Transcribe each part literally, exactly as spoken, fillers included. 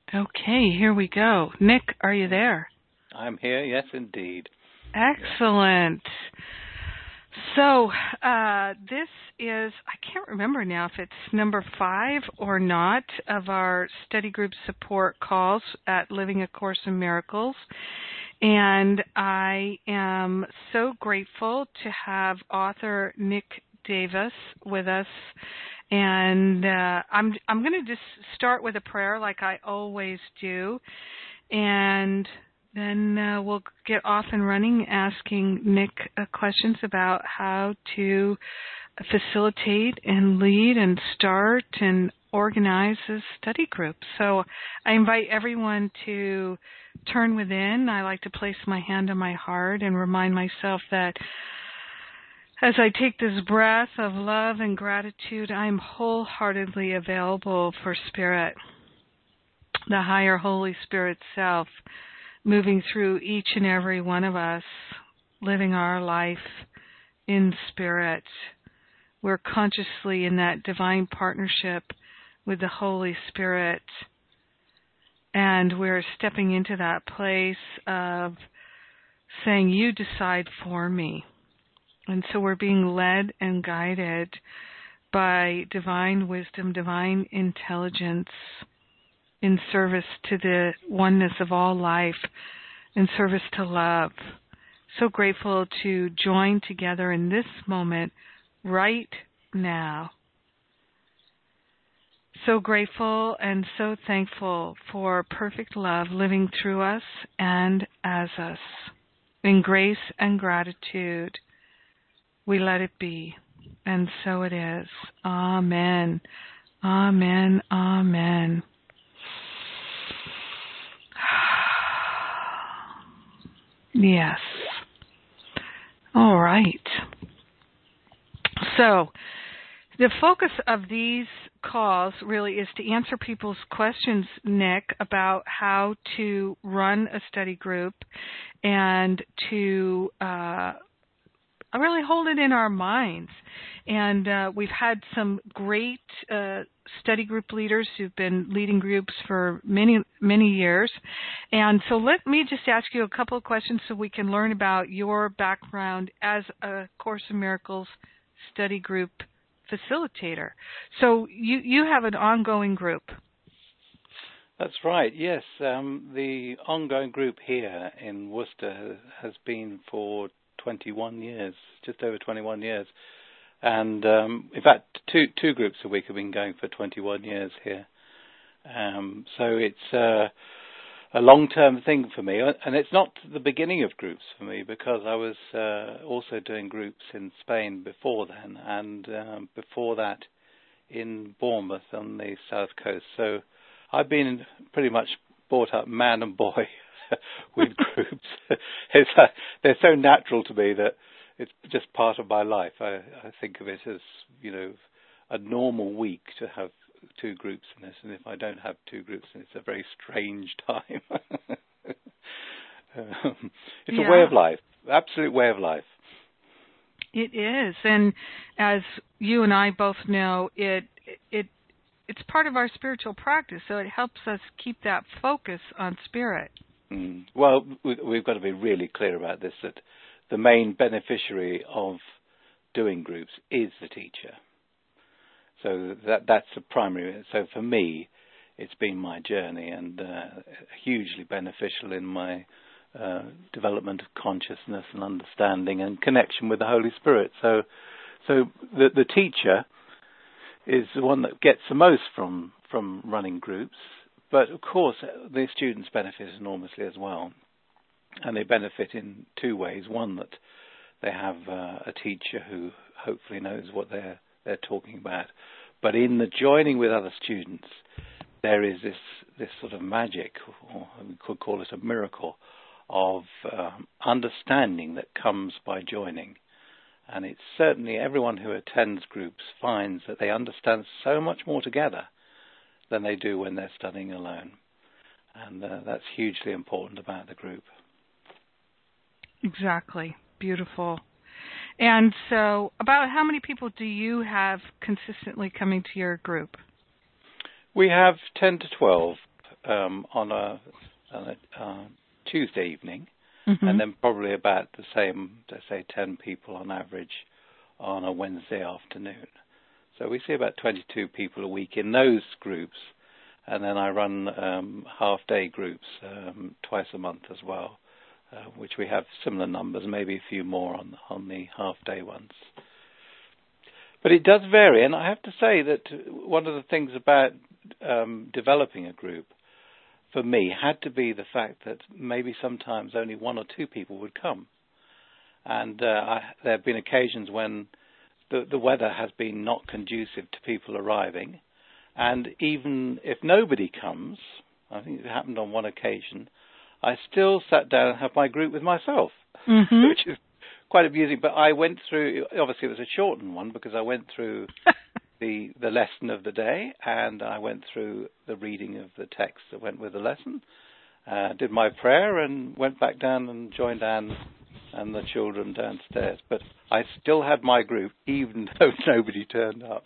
Okay, here we go. Nick, are you there? I'm here, yes, indeed. Excellent. So, uh, this is, I can't remember now if it's number five or not of our study group support calls at Living A Course in Miracles. And I am so grateful to have author Nick Davis with us. And uh, I'm I'm going to just start with a prayer like I always do. And then uh, we'll get off and running asking Nick uh, questions about how to facilitate and lead and start and organize a study group. So I invite everyone to turn within. I like to place my hand on my heart and remind myself that as I take this breath of love and gratitude, I am wholeheartedly available for Spirit, the higher Holy Spirit self, moving through each and every one of us, living our life in Spirit. We're consciously in that divine partnership with the Holy Spirit, and we're stepping into that place of saying, you decide for me. And so we're being led and guided by divine wisdom, divine intelligence in service to the oneness of all life, in service to love. So grateful to join together in this moment right now. So grateful and so thankful for perfect love living through us and as us. In grace and gratitude, we let it be, and so it is. Amen. Amen. Amen. Yes. All right. So, the focus of these calls really is to answer people's questions, Nick, about how to run a study group and to uh, really hold it in our minds. And uh, we've had some great uh, study group leaders who've been leading groups for many, many years. And so let me just ask you a couple of questions so we can learn about your background as a Course in Miracles study group facilitator. So you, you have an ongoing group. That's right, yes. Um, the ongoing group here in Worcester has been for twenty-one years, just over twenty-one years. And um, in fact, two two groups a week have been going for twenty-one years here. Um, so it's uh, a long-term thing for me. And it's not the beginning of groups for me, because I was uh, also doing groups in Spain before then, and um, before that in Bournemouth on the south coast. So I've been pretty much brought up man and boy with groups. It's, uh, they're so natural to me that it's just part of my life. I, I think of it as, you know, a normal week to have two groups in this, and if I don't have two groups, then it's a very strange time. um, it's yeah. a way of life, absolute way of life. It is, and as you and I both know, it it it's part of our spiritual practice, so it helps us keep that focus on Spirit. Mm. Well, we've got to be really clear about this, that the main beneficiary of doing groups is the teacher. So that that's the primary. So for me, it's been my journey, and uh, hugely beneficial in my uh, development of consciousness and understanding and connection with the Holy Spirit. So, so the the teacher is the one that gets the most from from running groups. But of course, the students benefit enormously as well, and they benefit in two ways. One, that they have uh, a teacher who hopefully knows what they're they're talking about. But in the joining with other students, there is this this sort of magic, or we could call it a miracle, of um, understanding that comes by joining. And it's certainly everyone who attends groups finds that they understand so much more together than they do when they're studying alone. And uh, that's hugely important about the group. Exactly. Beautiful. And so about how many people do you have consistently coming to your group? We have ten to twelve um, on a, on a uh, Tuesday evening, mm-hmm. and then probably about the same, let's say ten people on average on a Wednesday afternoon. So we see about twenty-two people a week in those groups, and then I run um, half-day groups um, twice a month as well, uh, which we have similar numbers, maybe a few more on, on the half-day ones. But it does vary, and I have to say that one of the things about um, developing a group, for me, had to be the fact that maybe sometimes only one or two people would come. And uh, I, there have been occasions when the, the weather has been not conducive to people arriving, and even if nobody comes, I think it happened on one occasion, I still sat down and had my group with myself, mm-hmm. which is quite amusing. But I went through, obviously it was a shortened one because I went through the the lesson of the day, and I went through the reading of the text that went with the lesson, uh, did my prayer, and went back down and joined Anne and the children downstairs. But I still had my group, even though nobody turned up.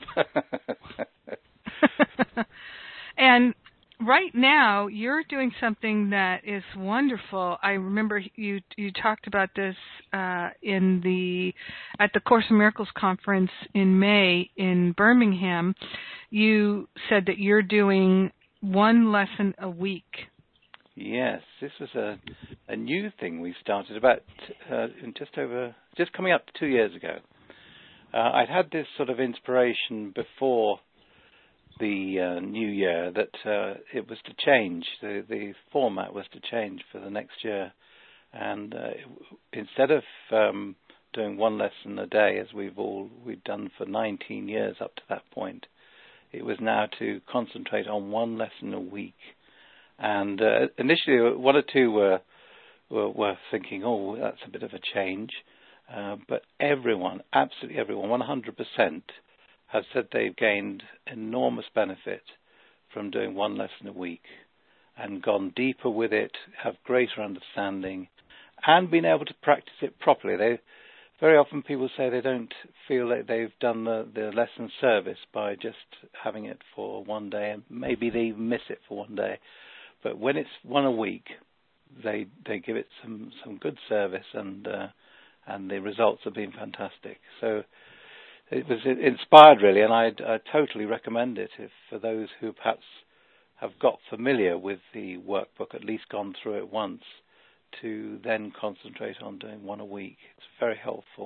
And right now, you're doing something that is wonderful. I remember you you talked about this uh, in the at the Course in Miracles conference in May in Birmingham. You said that you're doing one lesson a week. Yes, this was a a new thing we started about uh, in just over just coming up to two years ago. Uh, I'd had this sort of inspiration before the uh, new year that uh, it was to change. The the format was to change for the next year, and uh, instead of um, doing one lesson a day as we've all we've done for nineteen years up to that point, it was now to concentrate on one lesson a week. And uh, initially, one or two were, were were thinking, "Oh, that's a bit of a change," uh, but everyone, absolutely everyone, one hundred percent, have said they've gained enormous benefit from doing one lesson a week, and gone deeper with it, have greater understanding, and been able to practice it properly. They very often people say they don't feel that they've done the, the lesson service by just having it for one day, and maybe they even miss it for one day. But when it's one a week, they they give it some, some good service, and uh, and the results have been fantastic. So it was inspired really, and I I totally recommend it if for those who perhaps have got familiar with the workbook, at least gone through it once, to then concentrate on doing one a week. It's very helpful.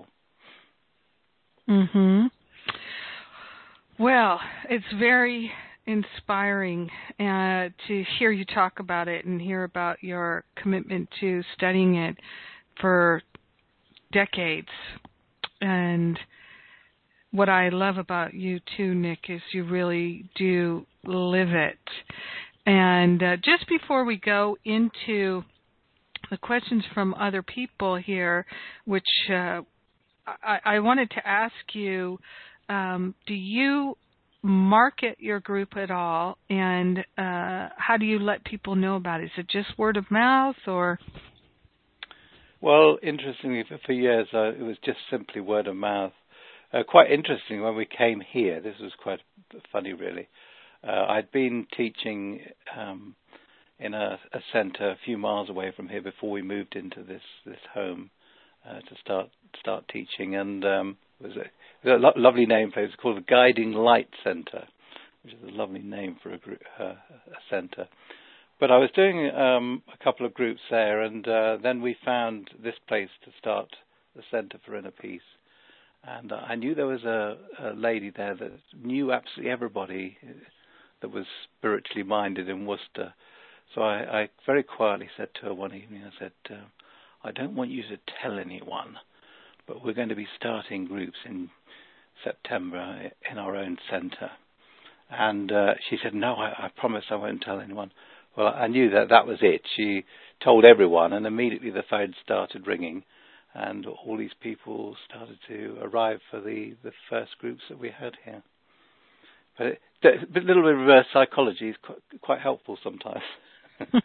Mhm. Well, it's very inspiring uh, to hear you talk about it and hear about your commitment to studying it for decades. And what I love about you too, Nick, is you really do live it. And uh, just before we go into the questions from other people here, which uh, I, I wanted to ask you, um, do you market your group at all, and uh, how do you let people know about it? Is it just word of mouth, or? Well, interestingly, for, for years uh, it was just simply word of mouth. Uh, quite interesting, when we came here, this was quite funny really, uh, I'd been teaching um, in a, a centre a few miles away from here before we moved into this, this home uh, to start start teaching, and um, it was a A lo- lovely name for it. It's called the Guiding Light Centre, which is a lovely name for a, group, uh, a centre. But I was doing um, a couple of groups there, and uh, then we found this place to start the Centre for Inner Peace. And uh, I knew there was a, a lady there that knew absolutely everybody that was spiritually minded in Worcester. So I, I very quietly said to her one evening, I said, uh, I don't want you to tell anyone, but we're going to be starting groups in September in our own centre. And uh, she said, no, I, I promise I won't tell anyone. Well, I knew that that was it. She told everyone, and immediately the phone started ringing, and all these people started to arrive for the, the first groups that we had here. But it, a little bit of reverse psychology is quite, quite helpful sometimes.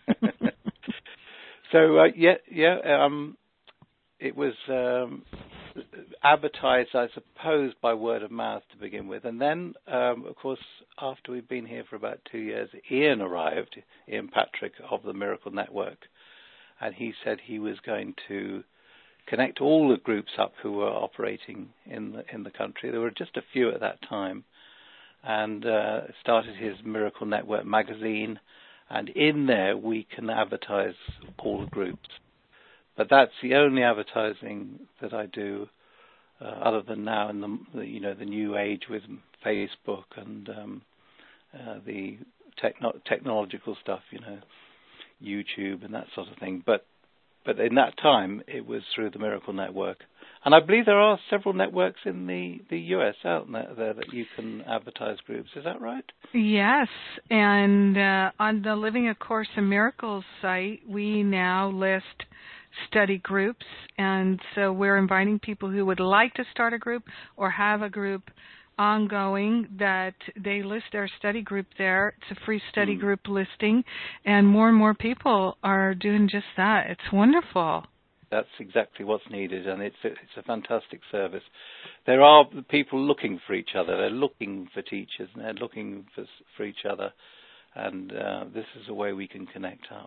So, uh, yeah, yeah, um, it was... Um, advertised, I suppose, by word of mouth to begin with. And then, um, of course, after we've been here for about two years, Ian arrived, Ian Patrick of the Miracle Network, and he said he was going to connect all the groups up who were operating in the, in the country. There were just a few at that time, and uh, started his Miracle Network magazine, and in there we can advertise all the groups. But that's the only advertising that I do, uh, other than now in the, the you know the new age with Facebook and um, uh, the techno- technological stuff, you know, YouTube and that sort of thing. But but in that time, it was through the Miracle Network, and I believe there are several networks in the, the U S out there, there that you can advertise groups. Is that right? Yes, and uh, on the Living A Course in Miracles site, we now list study groups, and so we're inviting people who would like to start a group or have a group ongoing that they list their study group there. It's a free study mm. group listing, and more and more people are doing just that. It's wonderful. That's exactly what's needed, and it's a, it's a fantastic service. There are people looking for each other. They're looking for teachers, and they're looking for, for each other, and uh, this is a way we can connect up.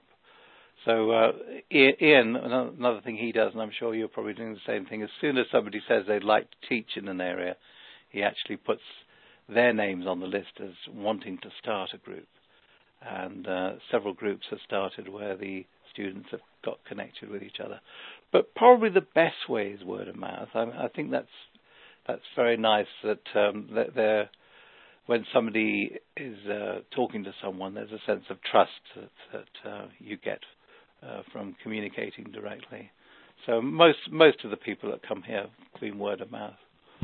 So uh, Ian, another thing he does, and I'm sure you're probably doing the same thing, as soon as somebody says they'd like to teach in an area, he actually puts their names on the list as wanting to start a group. And uh, several groups have started where the students have got connected with each other. But probably the best way is word of mouth. I, I think that's that's very nice that, um, that they're, when somebody is uh, talking to someone, there's a sense of trust that, that uh, you get uh, from communicating directly. So most most of the people that come here have been word of mouth.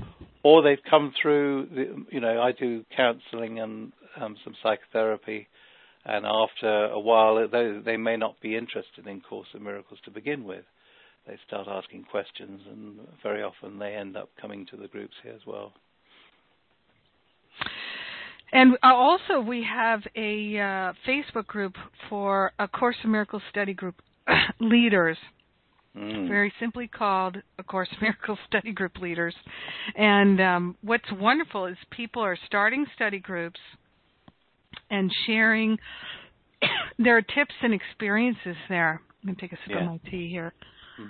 Or they've come through, the, you know, I do counselling and um, some psychotherapy, and after a while, they, they may not be interested in Course in Miracles to begin with. They start asking questions, and very often they end up coming to the groups here as well. And also, we have a uh, Facebook group for A Course in Miracles study group leaders. Mm. Very simply called A Course in Miracles Study Group Leaders. And um, what's wonderful is people are starting study groups and sharing their tips and experiences there. I'm going to take a sip yeah. of my tea here. Mm.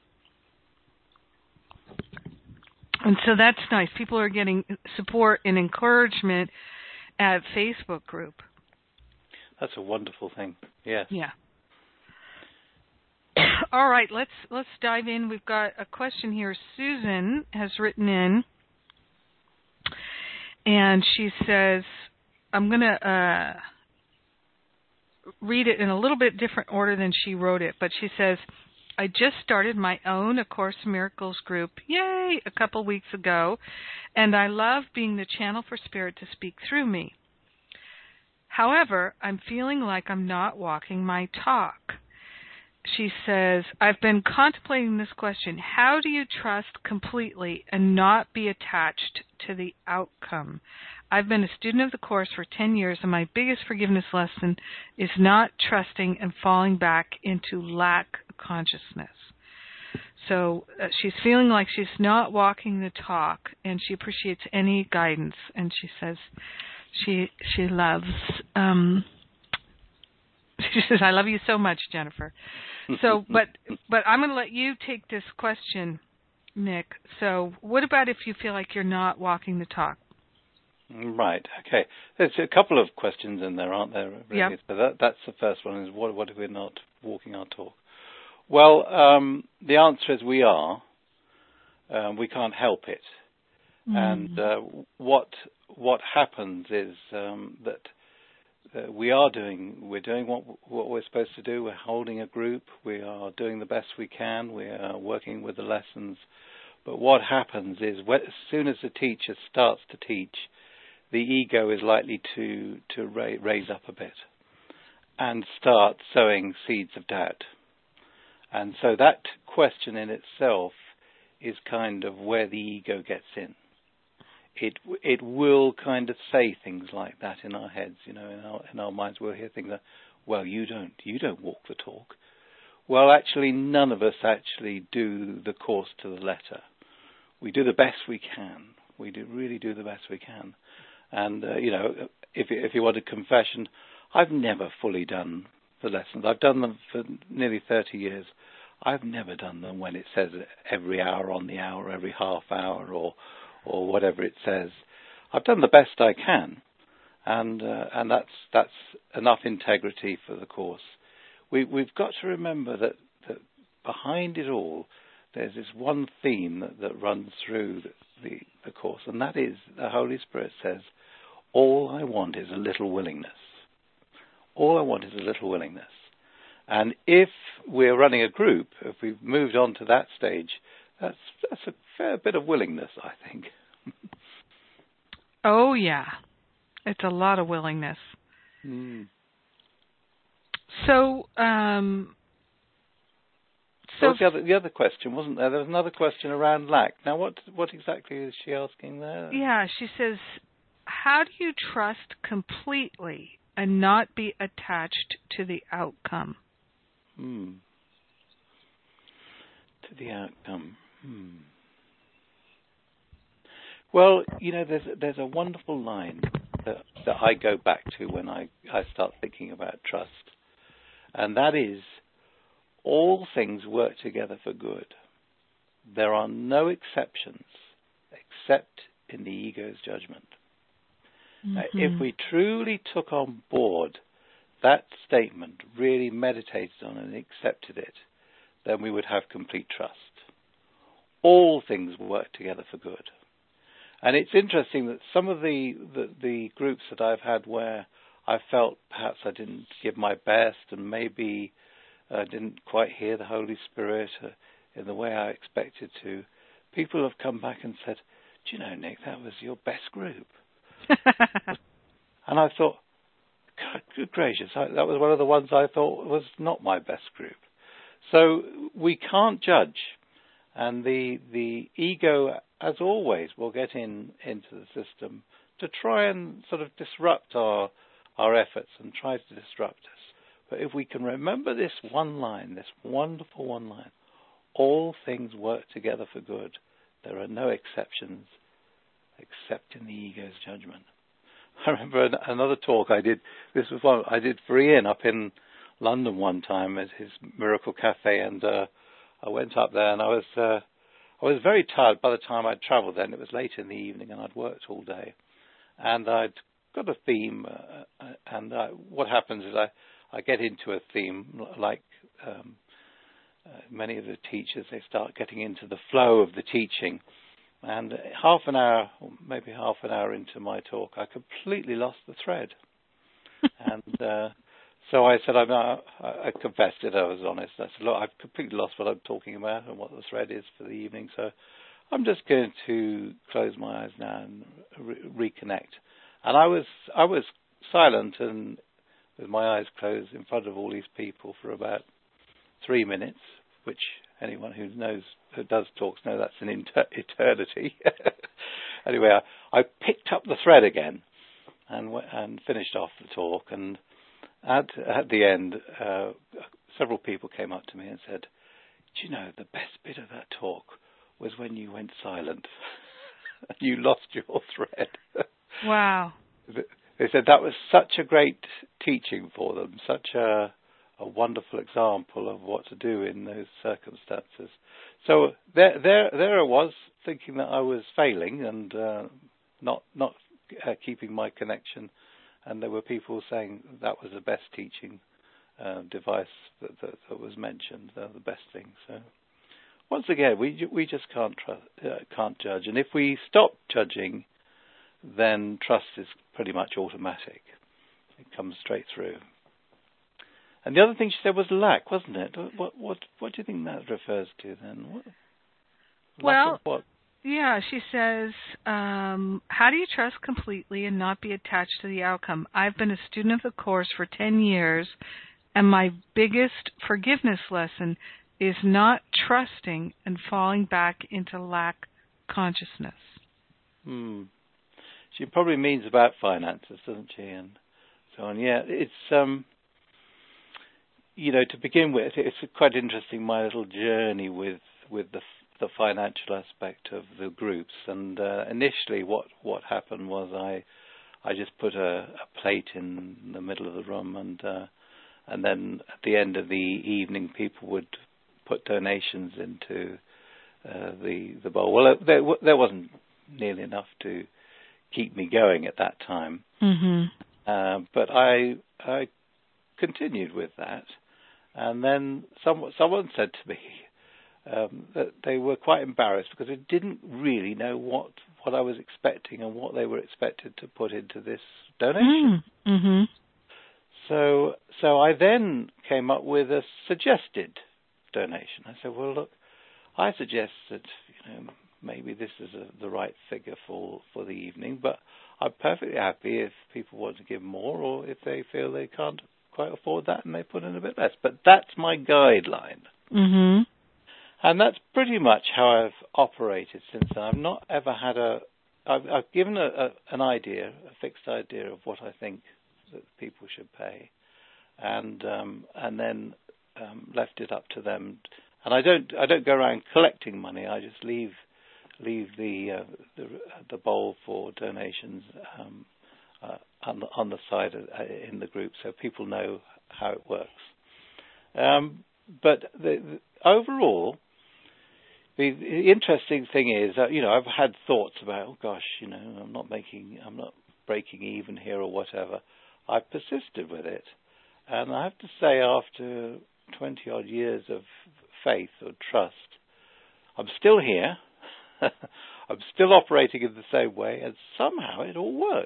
And so that's nice. People are getting support and encouragement at Facebook group. That's a wonderful thing. Yes. Yeah. All right, let's let's dive in. We've got a question here. Susan has written in, and she says, I'm going to uh, read it in a little bit different order than she wrote it, but she says, I just started my own A Course in Miracles group, yay, a couple weeks ago, and I love being the channel for Spirit to speak through me. However, I'm feeling like I'm not walking my talk. She says, I've been contemplating this question. How do you trust completely and not be attached to the outcome? I've been a student of the Course for ten years, and my biggest forgiveness lesson is not trusting and falling back into lack of consciousness. So uh, she's feeling like she's not walking the talk, and she appreciates any guidance. And she says she she loves... Um, She says, I love you so much, Jennifer. So, but but I'm going to let you take this question, Nick. So what about if you feel like you're not walking the talk? Right, okay. There's a couple of questions in there, aren't there? Really? Yeah. So that, that's the first one, is what, what if we're not walking our talk? Well, um, the answer is we are. Um, we can't help it. Mm. And uh, what what happens is um, that Uh, we are doing, we're doing what, what we're supposed to do. We're holding a group. We are doing the best we can. We are working with the lessons. But what happens is, when, as soon as the teacher starts to teach, the ego is likely to, to ra- raise up a bit and start sowing seeds of doubt. And so that question in itself is kind of where the ego gets in. It it will kind of say things like that in our heads, you know, in our in our minds. We'll hear things like, "Well, you don't you don't walk the talk." Well, actually, none of us actually do the course to the letter. we do the best we can. We do really do the best we can. And, uh, you know, if, if you want a confession, I've never fully done the lessons. I've done them for nearly thirty years. I've never done them when it says every hour on the hour, every half hour, or or whatever it says. I've done the best I can, and uh, and that's that's enough integrity for the course. We, we've got to remember that, that behind it all, there's this one theme that, that runs through the, the, the course, and that is the Holy Spirit says, all I want is a little willingness. All I want is a little willingness. And if we're running a group, if we've moved on to that stage, that's, that's a fair bit of willingness, I think. Oh, yeah. It's a lot of willingness. Mm. So, um, so what was the other, the other question, wasn't there? There was another question around lack. Now, what what exactly is she asking there? Yeah, she says, how do you trust completely and not be attached to the outcome? Hmm. To the outcome. Hmm. Well, you know, there's there's a wonderful line that that I go back to when I, I start thinking about trust. And that is, all things work together for good. There are no exceptions except in the ego's judgment. Mm-hmm. Now, if we truly took on board that statement, really meditated on it and accepted it, then we would have complete trust. All things work together for good. And it's interesting that some of the, the, the groups that I've had where I felt perhaps I didn't give my best and maybe uh, didn't quite hear the Holy Spirit uh, in the way I expected to, people have come back and said, do you know, Nick, that was your best group. And I thought, God, good gracious, I, that was one of the ones I thought was not my best group. So we can't judge. And the the ego, as always, will get in into the system to try and sort of disrupt our our efforts and try to disrupt us. But if we can remember this one line, this wonderful one line, all things work together for good. There are no exceptions except in the ego's judgment. I remember an, another talk I did. This was one I did for Ian up in London one time at his Miracle Cafe, and uh, I went up there, and I was uh, I was very tired by the time I'd travelled then. It was late in the evening, and I'd worked all day. And I'd got a theme, uh, and uh, what happens is I, I get into a theme, like um, uh, many of the teachers, they start getting into the flow of the teaching. And half an hour, or maybe half an hour into my talk, I completely lost the thread. and uh, so I said, I, I confessed it, I was honest. I said, look, I've completely lost what I'm talking about and what the thread is for the evening, so I'm just going to close my eyes now and re- reconnect. And I was I was silent and with my eyes closed in front of all these people for about three minutes, which anyone who knows, who does talks, know that's an inter- eternity. Anyway, I, I picked up the thread again and w- and finished off the talk. And at at the end, uh, several people came up to me and said, "Do you know, the best bit of that talk was when you went silent. You lost your thread." Wow. They said that was such a great teaching for them, such a, a wonderful example of what to do in those circumstances. So there, there, there I was, thinking that I was failing and uh, not not uh, keeping my connection, and there were people saying that was the best teaching uh, device that, that, that was mentioned, uh, the best thing. So once again, we we just can't tr- uh, can't judge, and if we stop judging, then trust is pretty much automatic. It comes straight through. And the other thing she said was lack, wasn't it? What what what do you think that refers to then? What, well, what? Yeah, she says, um, how do you trust completely and not be attached to the outcome? I've been a student of the course for ten years, and my biggest forgiveness lesson is not trusting and falling back into lack consciousness. Hmm. She probably means about finances, doesn't she? And so on. Yeah, it's, um, you know, to begin with, it's quite interesting, my little journey with, with the the financial aspect of the groups. And uh, initially, what what happened was I I just put a, a plate in the middle of the room, and uh, and then at the end of the evening, people would put donations into uh, the the bowl. Well, there there wasn't nearly enough to keep me going at that time, mm-hmm. uh, but I I continued with that, and then some, someone said to me um, that they were quite embarrassed because they didn't really know what what I was expecting and what they were expected to put into this donation. Mm-hmm. So so I then came up with a suggested donation. I said, well, look, I suggest that, you know, maybe this is a, the right figure for, for the evening, but I'm perfectly happy if people want to give more, or if they feel they can't quite afford that and they put in a bit less. But that's my guideline. Mm-hmm. And that's pretty much how I've operated since then. I've not ever had a... I've, I've given a, a, an idea, a fixed idea of what I think that people should pay, and um, and then um, left it up to them. And I don't I don't go around collecting money. I just leave leave the uh, the, the bowl for donations um, uh, on the on the side of, uh, in the group, so people know how it works. Um, but the, the, overall, the, the interesting thing is that, you know, I've had thoughts about, oh gosh, you know, I'm not making, I'm not breaking even here or whatever. I've persisted with it, and I have to say, after twenty odd years of faith or trust, I'm still here. I'm still operating in the same way, and somehow it all works.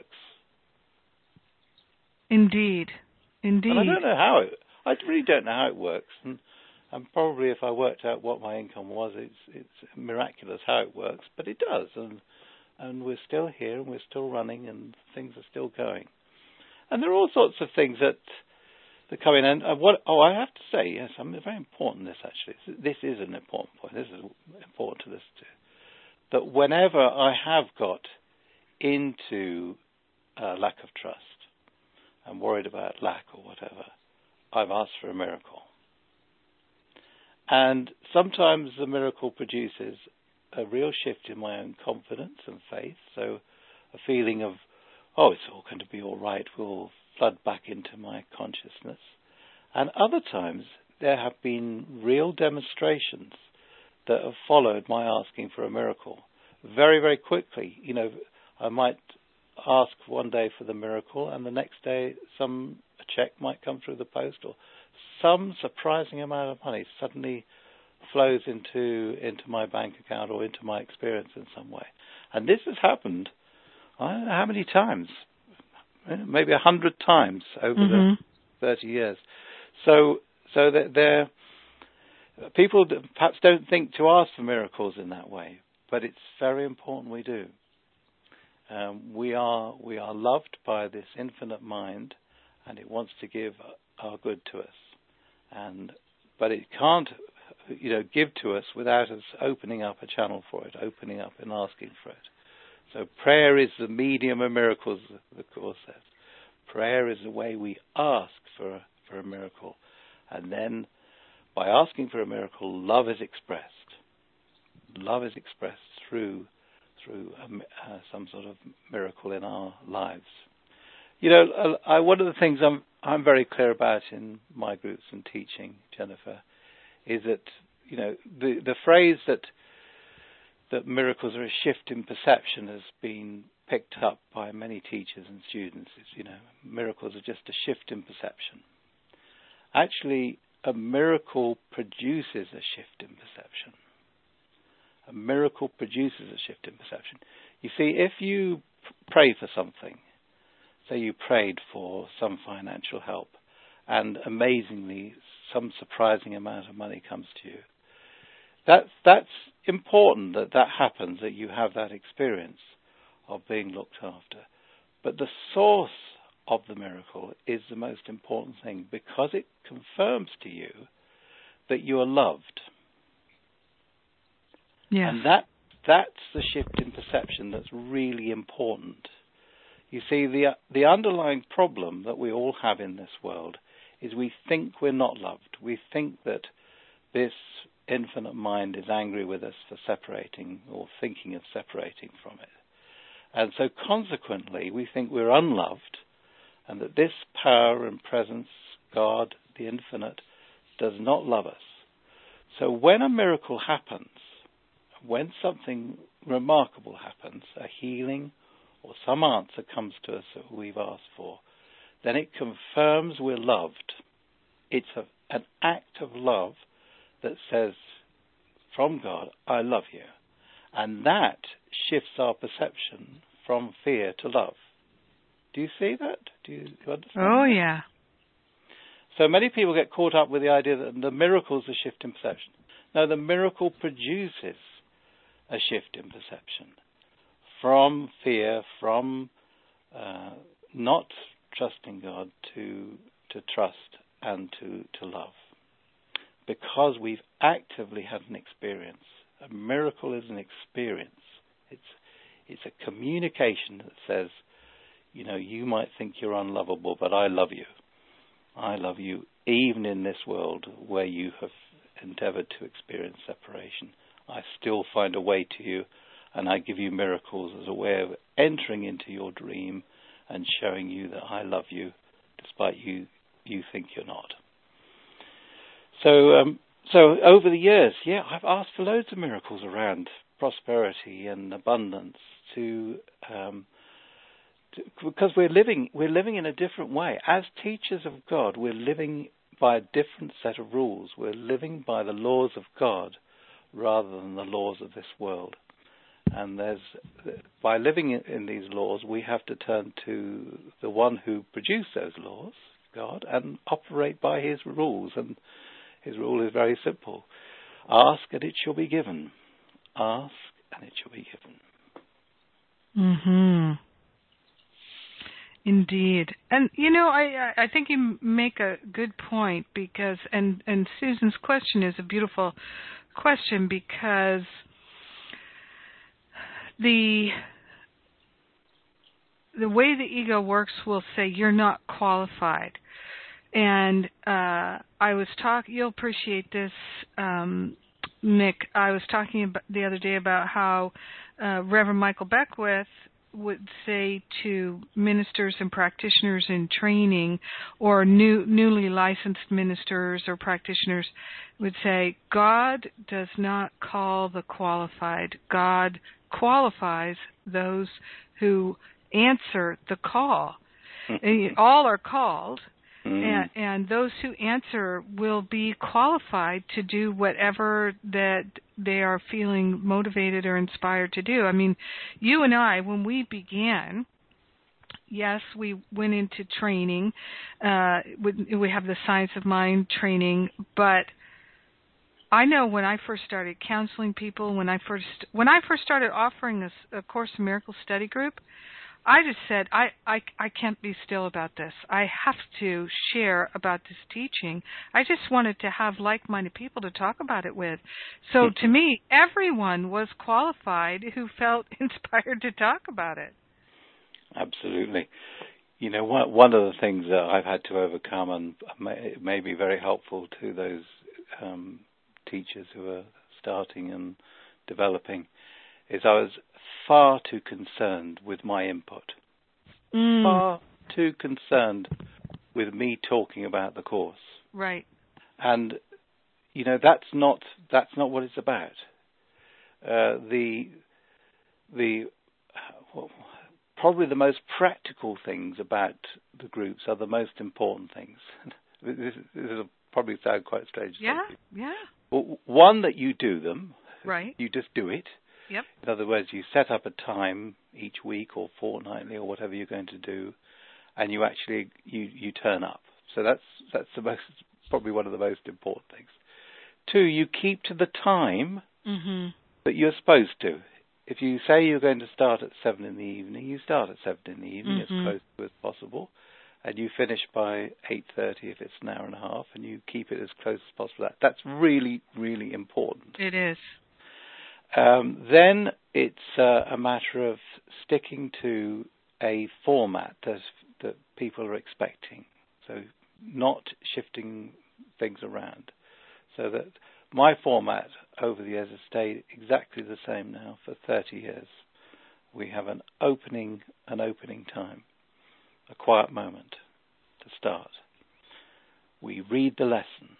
Indeed, indeed. And I don't know how it. I really don't know how it works, and, and probably if I worked out what my income was, it's it's miraculous how it works, but it does, and and we're still here, and we're still running, and things are still going. And there are all sorts of things that that come in. And uh, what? Oh, I have to say, yes, I'm very important. This actually, this is an important point. This is important to this too. That whenever I have got into uh, lack of trust and worried about lack or whatever, I've asked for a miracle. And sometimes the miracle produces a real shift in my own confidence and faith. So a feeling of, oh, it's all going to be all right, will flood back into my consciousness. And other times there have been real demonstrations that have followed my asking for a miracle very, very quickly. You know, I might ask one day for the miracle, and the next day some a check might come through the post, or some surprising amount of money suddenly flows into into my bank account or into my experience in some way. And this has happened, I don't know how many times, maybe a hundred times over mm-hmm. the thirty years. So, so that there, people perhaps don't think to ask for miracles in that way, but it's very important we do. Um, we are we are loved by this infinite mind, and it wants to give our good to us, and but it can't, you know, give to us without us opening up a channel for it, opening up and asking for it. So prayer is the medium of miracles, the Course says. Prayer is the way we ask for a, for a miracle. And then by asking for a miracle, love is expressed. Love is expressed through through um, uh, some sort of miracle in our lives. You know, I, one of the things I'm I'm very clear about in my groups and teaching, Jennifer, is that, you know, the the phrase that that miracles are a shift in perception has been picked up by many teachers and students. Is, you know, miracles are just a shift in perception. Actually, a miracle produces a shift in perception. A miracle produces a shift in perception. You see, if you pray for something, say you prayed for some financial help, and amazingly some surprising amount of money comes to you, that's, that's important that that happens, that you have that experience of being looked after. But the source of the miracle is the most important thing, because it confirms to you that you are loved. Yes. And that that's the shift in perception that's really important. You see, the the underlying problem that we all have in this world is we think we're not loved. We think that this infinite mind is angry with us for separating or thinking of separating from it. And so consequently, we think we're unloved, and that this power and presence, God, the infinite, does not love us. So when a miracle happens, when something remarkable happens, a healing or some answer comes to us that we've asked for, then it confirms we're loved. It's a, an act of love that says from God, I love you. And that shifts our perception from fear to love. Do you see that? Do you understand? Oh, yeah. So many people get caught up with the idea that the miracle is a shift in perception. No, the miracle produces a shift in perception from fear, from uh, not trusting God to to trust and to, to love. Because we've actively had an experience. A miracle is an experience. It's it's a communication that says, you know, you might think you're unlovable, but I love you. I love you even in this world where you have endeavored to experience separation. I still find a way to you, and I give you miracles as a way of entering into your dream and showing you that I love you despite you you think you're not. So um, so over the years, yeah, I've asked for loads of miracles around prosperity and abundance to, um, to because we're living we're living in a different way. As teachers of God, we're living by a different set of rules. We're living by the laws of God rather than the laws of this world. And there's by living in these laws, we have to turn to the one who produced those laws, God, and operate by his rules. And his rule is very simple. Ask and it shall be given. Ask and it shall be given. Mm-hmm. Indeed. And, you know, I I think you make a good point because, and, and Susan's question is a beautiful question because the the way the ego works will say you're not qualified. And uh, I was talking, you'll appreciate this, um, Nick. I was talking about the other day about how uh, Reverend Michael Beckwith would say to ministers and practitioners in training or new, newly licensed ministers or practitioners would say, God does not call the qualified. God qualifies those who answer the call. All are called. And, and those who answer will be qualified to do whatever that they are feeling motivated or inspired to do. I mean, you and I, when we began, yes, we went into training. Uh, we, we have the Science of Mind training, but I know when I first started counseling people, when I first when I first started offering a, a Course in Miracles study group, I just said, I, I, I can't be still about this. I have to share about this teaching. I just wanted to have like-minded people to talk about it with. So to me, everyone was qualified who felt inspired to talk about it. Absolutely. You know, one, one of the things that I've had to overcome, and may, it may be very helpful to those um, teachers who are starting and developing, is I was far too concerned with my input. Mm. Far too concerned with me talking about the Course. Right. And, you know, that's not that's not what it's about. Uh, the the well, probably the most practical things about the groups are the most important things. this, this will probably sound quite strange. Yeah, yeah. Well, one, that you do them. Right. You just do it. Yep. In other words, you set up a time each week or fortnightly or whatever you're going to do, and you actually you, you turn up. So that's that's the most probably one of the most important things. Two, you keep to the time mm-hmm. that you're supposed to. If you say you're going to start at seven in the evening, you start at seven in the evening mm-hmm. as close to as possible, and you finish by eight thirty if it's an hour and a half, and you keep it as close as possible. That that's really really important. It is. Um, then it's uh, a matter of sticking to a format that, that people are expecting. So not shifting things around. So that my format over the years has stayed exactly the same now for thirty years. We have an opening, an opening time, a quiet moment to start. We read the lesson.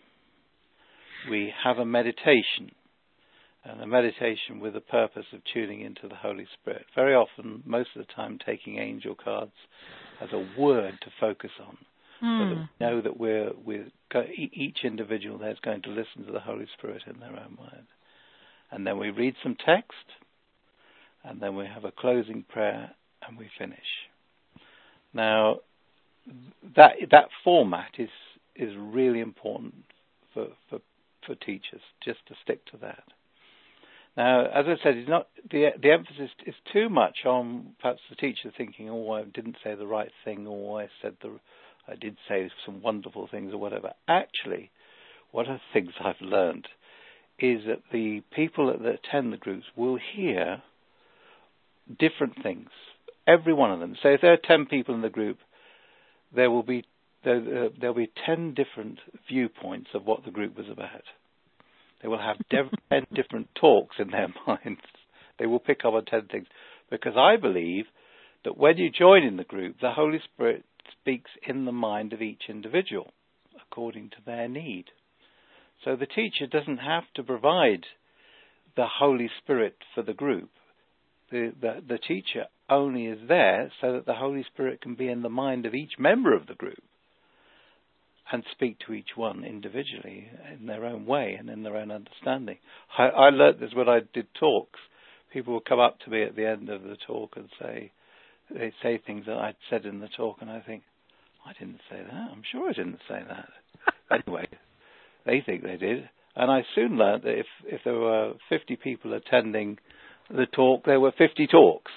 We have a meditation, and a meditation with the purpose of tuning into the Holy Spirit. Very often, most of the time, taking angel cards as a word to focus on. Mm. So that we know that we're, we're each individual there is going to listen to the Holy Spirit in their own mind. And then we read some text, and then we have a closing prayer, and we finish. Now, that that format is is really important for for, for teachers, just to stick to that. Now, as I said, it's not the the emphasis is too much on perhaps the teacher thinking, oh, I didn't say the right thing, or I said the I did say some wonderful things or whatever. Actually, one of the things I've learned is that the people that attend the groups will hear different things. Every one of them. So if there are ten people in the group, there will be there will be ten different viewpoints of what the group was about. They will have ten different talks in their minds. They will pick up on ten things. Because I believe that when you join in the group, the Holy Spirit speaks in the mind of each individual according to their need. So the teacher doesn't have to provide the Holy Spirit for the group. The, the, the teacher only is there so that the Holy Spirit can be in the mind of each member of the group and speak to each one individually in their own way and in their own understanding. I, I learnt this when I did talks. People would come up to me at the end of the talk and say, they say things that I'd said in the talk, and I think, I didn't say that. I'm sure I didn't say that. Anyway, they think they did. And I soon learnt that if, if there were fifty people attending the talk, there were fifty talks.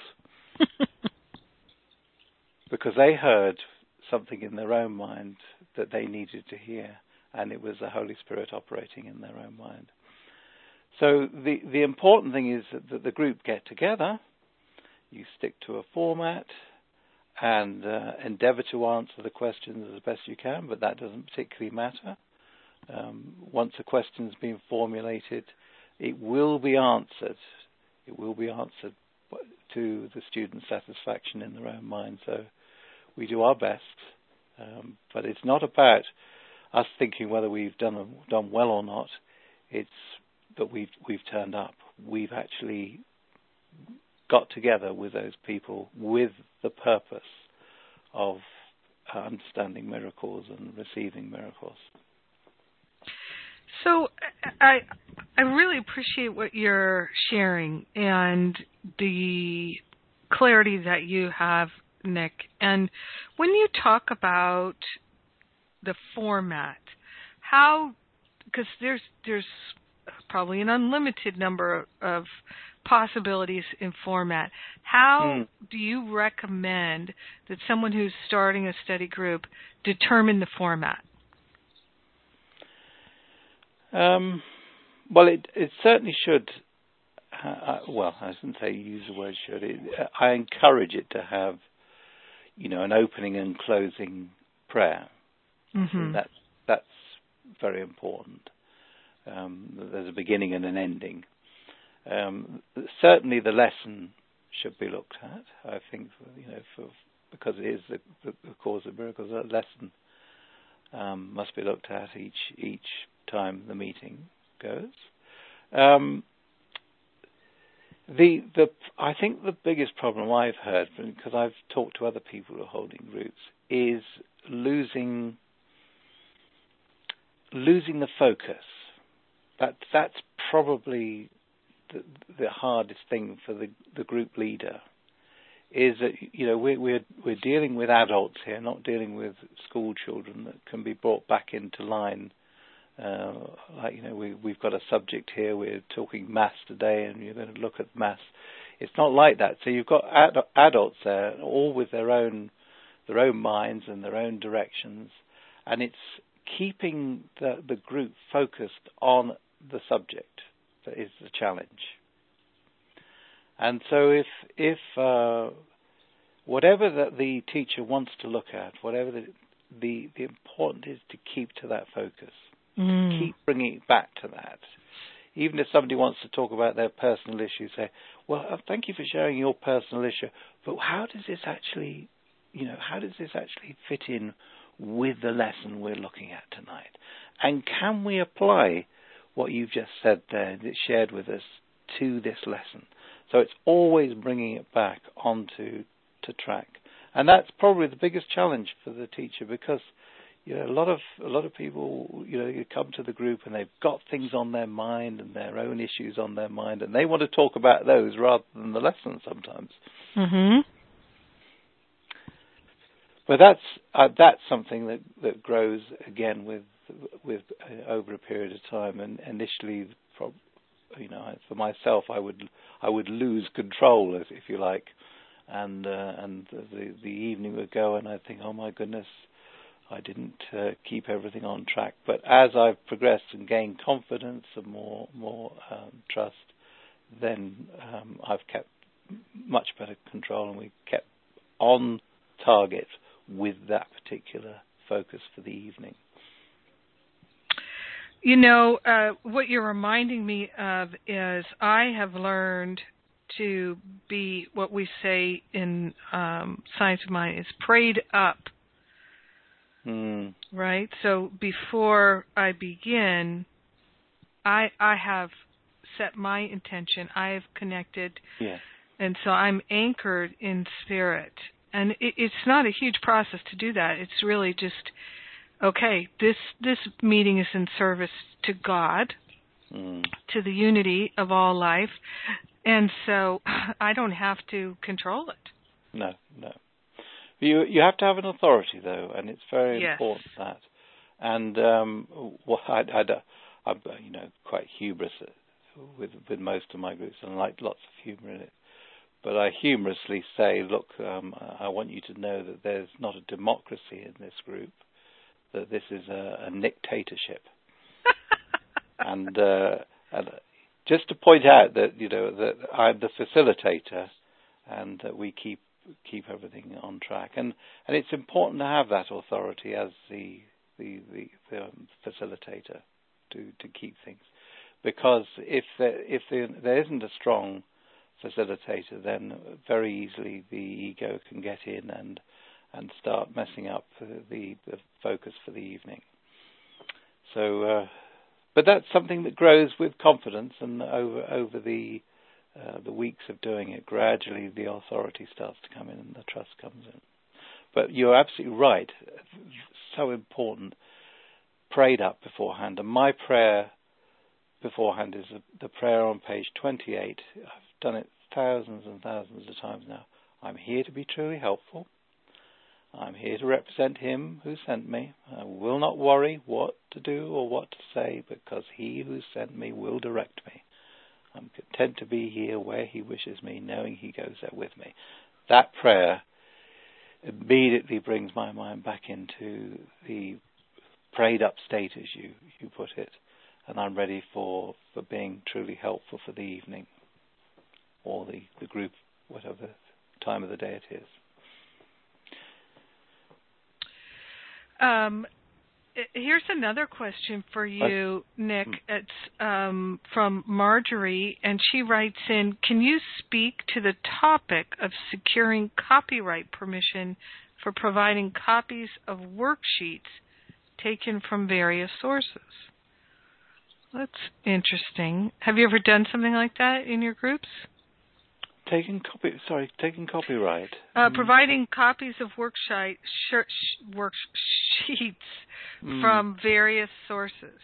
Because they heard something in their own mind that they needed to hear, and it was the Holy Spirit operating in their own mind. So the, the important thing is that, that the group get together, you stick to a format, and uh, endeavour to answer the questions as best you can, but that doesn't particularly matter. Um, once a question's been formulated, it will be answered. It will be answered to the student's satisfaction in their own mind. So we do our best, um, but it's not about us thinking whether we've done done well or not. It's that we've we've turned up. We've actually got together with those people with the purpose of understanding miracles and receiving miracles. So I I really appreciate what you're sharing and the clarity that you have, Nick. And when you talk about the format, how, because there's there's probably an unlimited number of possibilities in format. How mm. do you recommend that someone who's starting a study group determine the format? Um, well, it, it certainly should. Uh, well, I shouldn't say use the word should. It, I encourage it to have, you know, an opening and closing prayer. Mm-hmm. That's that's very important. Um, there's a beginning and an ending. Um, certainly, the lesson should be looked at. I think, you know, for, because it is the, the, the cause of miracles, a lesson um, must be looked at each each time the meeting goes. Um, the the I think the biggest problem I've heard, because I've talked to other people who are holding groups, is losing losing the focus. That that's probably the, the hardest thing for the, the group leader. Is that, you know, we're we're we're dealing with adults here, not dealing with school children that can be brought back into line. Uh, like, you know, we, we've got a subject here, we're talking maths today, and you're going to look at maths. It's not like that. So you've got ad, adults there, all with their own their own minds and their own directions, and it's keeping the, the group focused on the subject that is the challenge. And so if if uh, whatever that the teacher wants to look at, whatever the, the the important is to keep to that focus. Mm. Keep bringing it back to that. Even if somebody wants to talk about their personal issue, say, well, uh, thank you for sharing your personal issue, but how does this actually, you know, how does this actually fit in with the lesson we're looking at tonight? And can we apply what you've just said there, that shared with us, to this lesson? So it's always bringing it back onto to track. And that's probably the biggest challenge for the teacher, because you know, a lot of a lot of people, you know, you come to the group and they've got things on their mind and their own issues on their mind, and they want to talk about those rather than the lesson sometimes. Mhm. But that's uh, that's something that, that grows again with with uh, over a period of time. And initially, you know, for myself, I would I would lose control, if you like, and uh, and the the evening would go, and I'd think, oh my goodness, I didn't uh, keep everything on track. But as I've progressed and gained confidence and more more um, trust, then um, I've kept much better control, and we kept on target with that particular focus for the evening. You know, uh, what you're reminding me of is I have learned to be what we say in um, Science of Mind is prayed up. Mm. Right? So before I begin, I I have set my intention. I have connected. Yeah. And so I'm anchored in spirit. And it, it's not a huge process to do that. It's really just, okay, this this meeting is in service to God, mm. to the unity of all life, and so I don't have to control it. No, no. You you have to have an authority, though, and it's very yes. important that. And um, what I'd, I'd, I'm you know quite hubris with with most of my groups, and I like lots of humour in it. But I humorously say, look, um, I want you to know that there's not a democracy in this group, that this is a, a dictatorship. and, uh, and just to point out that, you know, that I'm the facilitator and that we keep keep everything on track. And, and it's important to have that authority as the, the, the, the um, facilitator to, to keep things. Because if there, if there, there isn't a strong facilitator, then very easily the ego can get in and and start messing up the, the focus for the evening. So, uh, but that's something that grows with confidence, and over over the uh, the weeks of doing it, gradually the authority starts to come in and the trust comes in. But you're absolutely right. So important. Prayed up beforehand, and my prayer beforehand is the prayer on page twenty-eight. I've done it thousands and thousands of times now. I'm here to be truly helpful. I'm here to represent him who sent me. I will not worry what to do or what to say, because he who sent me will direct me. I'm content to be here where he wishes me, knowing he goes there with me. That prayer immediately brings my mind back into the prayed up state, as you, you put it, and I'm ready for, for being truly helpful for the evening, or the, the group, whatever time of the day it is. Um, here's another question for you, Nick. It's um, from Marjorie, and she writes in, can you speak to the topic of securing copyright permission for providing copies of worksheets taken from various sources? That's interesting. Have you ever done something like that in your groups? Taking copy, sorry, taking copyright. Uh, mm. Providing copies of worksheet, sh- sh- worksheets mm. from various sources.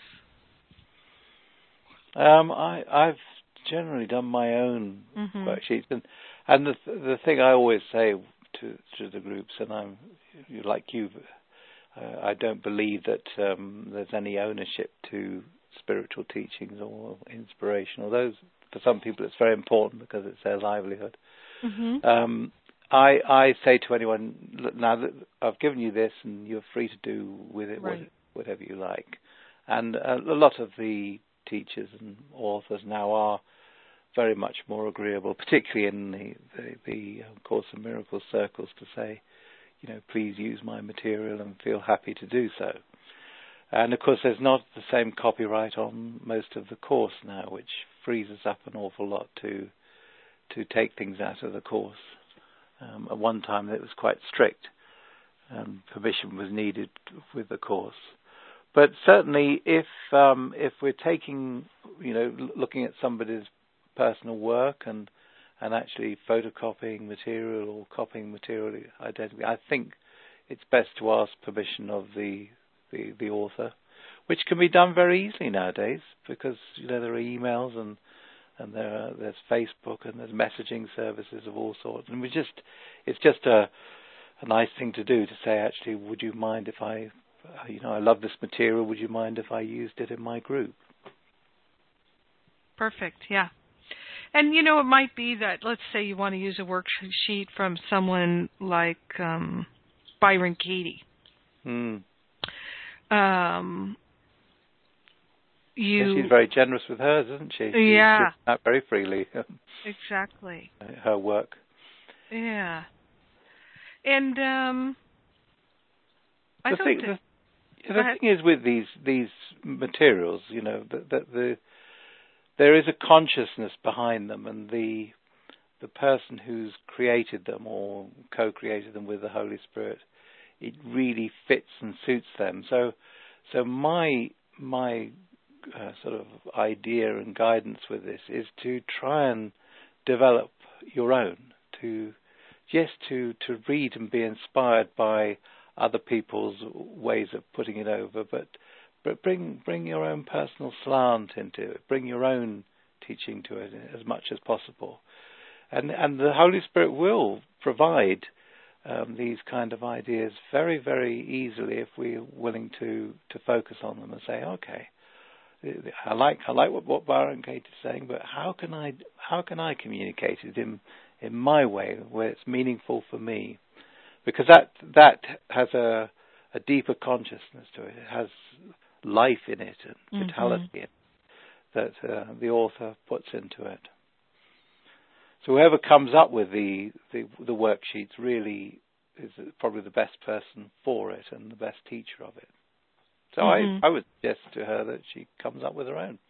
Um, I, I've generally done my own mm-hmm. worksheets, and and the the thing I always say to to the groups, and I'm like you, uh, I don't believe that um, there's any ownership to spiritual teachings or inspiration, or those. For some people, it's very important because it's their livelihood. Mm-hmm. Um, I, I say to anyone, look, now that I've given you this, and you're free to do with it right. what, whatever you like. And uh, a lot of the teachers and authors now are very much more agreeable, particularly in the, the, the Course in Miracles circles, to say, you know, please use my material and feel happy to do so. And of course, there's not the same copyright on most of the course now, which frees us up an awful lot to to take things out of the course. Um, at one time, it was quite strict, and permission was needed with the course. But certainly, if um, if we're taking, you know, looking at somebody's personal work and and actually photocopying material or copying material identically, I think it's best to ask permission of the, the the author, which can be done very easily nowadays, because you know there are emails and and there are, there's Facebook and there's messaging services of all sorts, and we just it's just a a nice thing to do to say, actually, would you mind if I, you know, I love this material, would you mind if I used it in my group? Perfect, yeah. And, you know, it might be that, let's say you want to use a worksheet from someone like um, Byron Katie. Mm. Um, you, yeah, she's very generous with hers, isn't she? She yeah. gives out very freely. Exactly. Her work. Yeah. And um, I the don't thing, th- the, the thing is with these these materials, you know, that the, the there is a consciousness behind them, and the the person who's created them or co-created them with the Holy Spirit, it really fits and suits them. So, so my my uh, sort of idea and guidance with this is to try and develop your own, to just to to read and be inspired by other people's ways of putting it over, but but bring bring your own personal slant into it, bring your own teaching to it as much as possible, and and the Holy Spirit will provide um, these kind of ideas very very easily if we're willing to to focus on them and say, okay, I like I like what, what Byron Katie is saying, but how can I how can I communicate it in in my way where it's meaningful for me? Because that that has a a deeper consciousness to it. It has life in it and vitality mm-hmm. in it that uh, the author puts into it. So whoever comes up with the, the the worksheets really is probably the best person for it and the best teacher of it. So mm-hmm. I, I would suggest to her that she comes up with her own.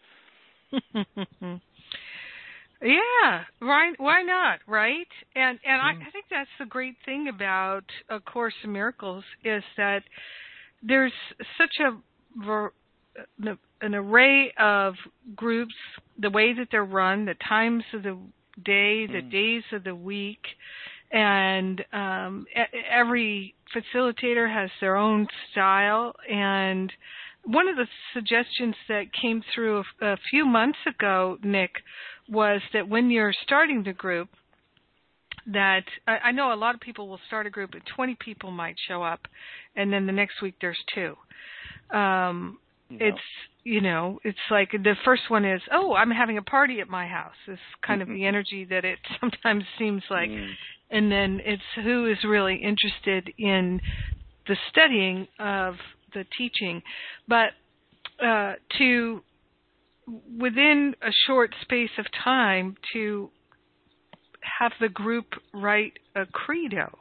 Yeah, right. Why not, right? And and mm. I, I think that's the great thing about A Course in Miracles is that there's such a an array of groups, the way that they're run, the times of the day, the mm. days of the week, and um, every facilitator has their own style. And one of the suggestions that came through a, a few months ago, Nick, was that when you're starting the group, that I, I know a lot of people will start a group and twenty people might show up, and then the next week there's two. Um, yeah. It's, you know, it's like the first one is, oh, I'm having a party at my house. It's kind mm-hmm. of the energy that it sometimes seems like. Mm. And then it's who is really interested in the studying of the teaching. But uh, to, within a short space of time, to have the group write a credo.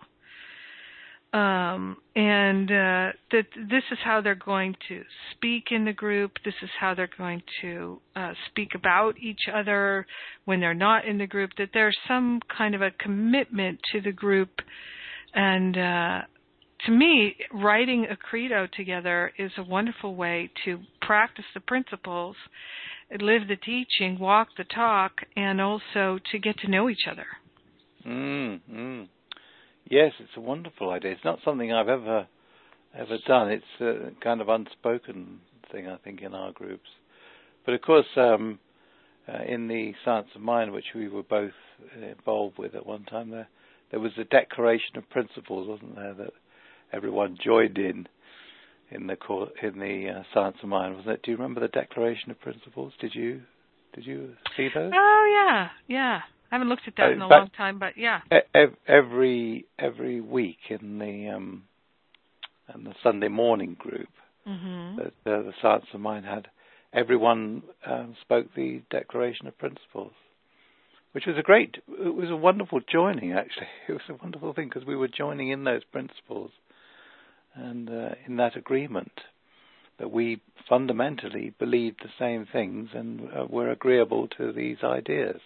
Um, and uh, that this is how they're going to speak in the group. This is how they're going to uh, speak about each other when they're not in the group. That there's some kind of a commitment to the group. And uh, to me, writing a credo together is a wonderful way to practice the principles, live the teaching, walk the talk, and also to get to know each other. Mm, mm. Yes, it's a wonderful idea. It's not something I've ever ever done. It's a kind of unspoken thing, I think, in our groups. But of course, um, uh, in the Science of Mind, which we were both involved with at one time, there there was a declaration of principles, wasn't there, that everyone joined in in the cor- in the uh, Science of Mind, wasn't it? Do you remember the declaration of principles? Did you did you see those? Oh yeah, yeah. I haven't looked at that uh, in a long time, but yeah. Every every week in the um, in the Sunday morning group mm-hmm. that uh, the Science of Mind had, everyone um, spoke the Declaration of Principles, which was a great, it was a wonderful joining actually. It was a wonderful thing because we were joining in those principles and uh, in that agreement. that we fundamentally believe the same things and uh, we're agreeable to these ideas.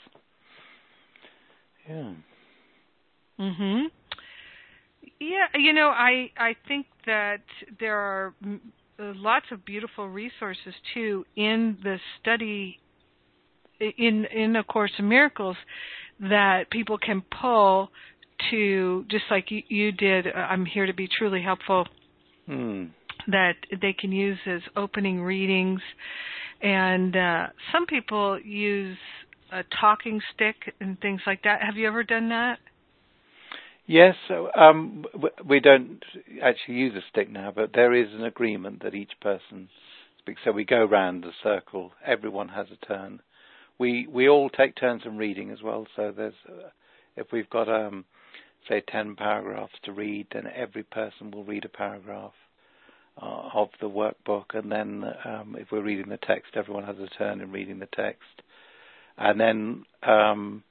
Yeah. Mhm. Yeah, you know, I I think that there are lots of beautiful resources too in the study in in A Course in Miracles that people can pull to, just like you, you did. I'm here to be truly helpful. Hmm. That they can use as opening readings, and uh, some people use a talking stick and things like that. Have you ever done that? Yes, so, um, we don't actually use a stick now, but there is an agreement that each person speaks. So we go round the circle. Everyone has a turn. We we all take turns in reading as well. So there's, uh, if we've got um, say ten paragraphs to read, then every person will read a paragraph uh, of the workbook, and then um, if we're reading the text, everyone has a turn in reading the text, and then um,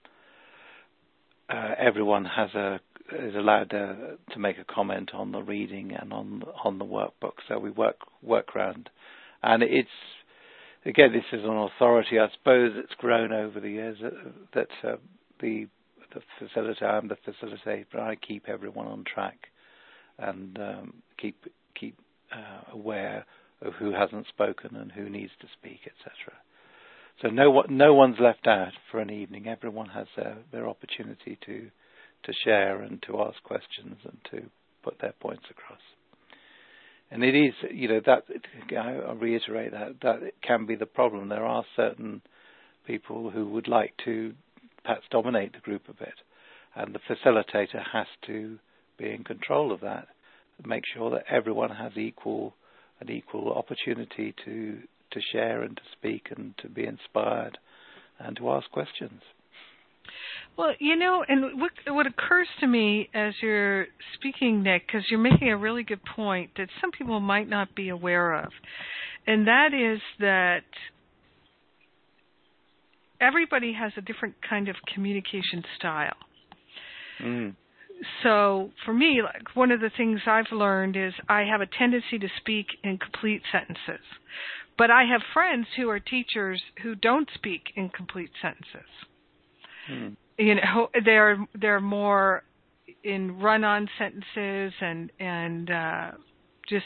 uh, everyone has a is allowed to, to make a comment on the reading and on on the workbook. So we work work round, and it's again this is an authority. I suppose it's grown over the years that, that uh, the the facilitator, I'm the facilitator. I keep everyone on track and um, keep keep uh, aware of who hasn't spoken and who needs to speak, et cetera. So no one no one's left out for an evening. Everyone has their, their opportunity to. to share and to ask questions and to put their points across. And it is, you know, that, I reiterate that, that it can be the problem. There are certain people who would like to perhaps dominate the group a bit, and the facilitator has to be in control of that, make sure that everyone has equal an equal opportunity to, to share and to speak and to be inspired and to ask questions. Well, you know, and what, what occurs to me as you're speaking, Nick, because you're making a really good point that some people might not be aware of, and that is that everybody has a different kind of communication style. Mm. So for me, like one of the things I've learned is I have a tendency to speak in complete sentences, but I have friends who are teachers who don't speak in complete sentences. Mm. You know, they're they're more in run-on sentences and and uh, just.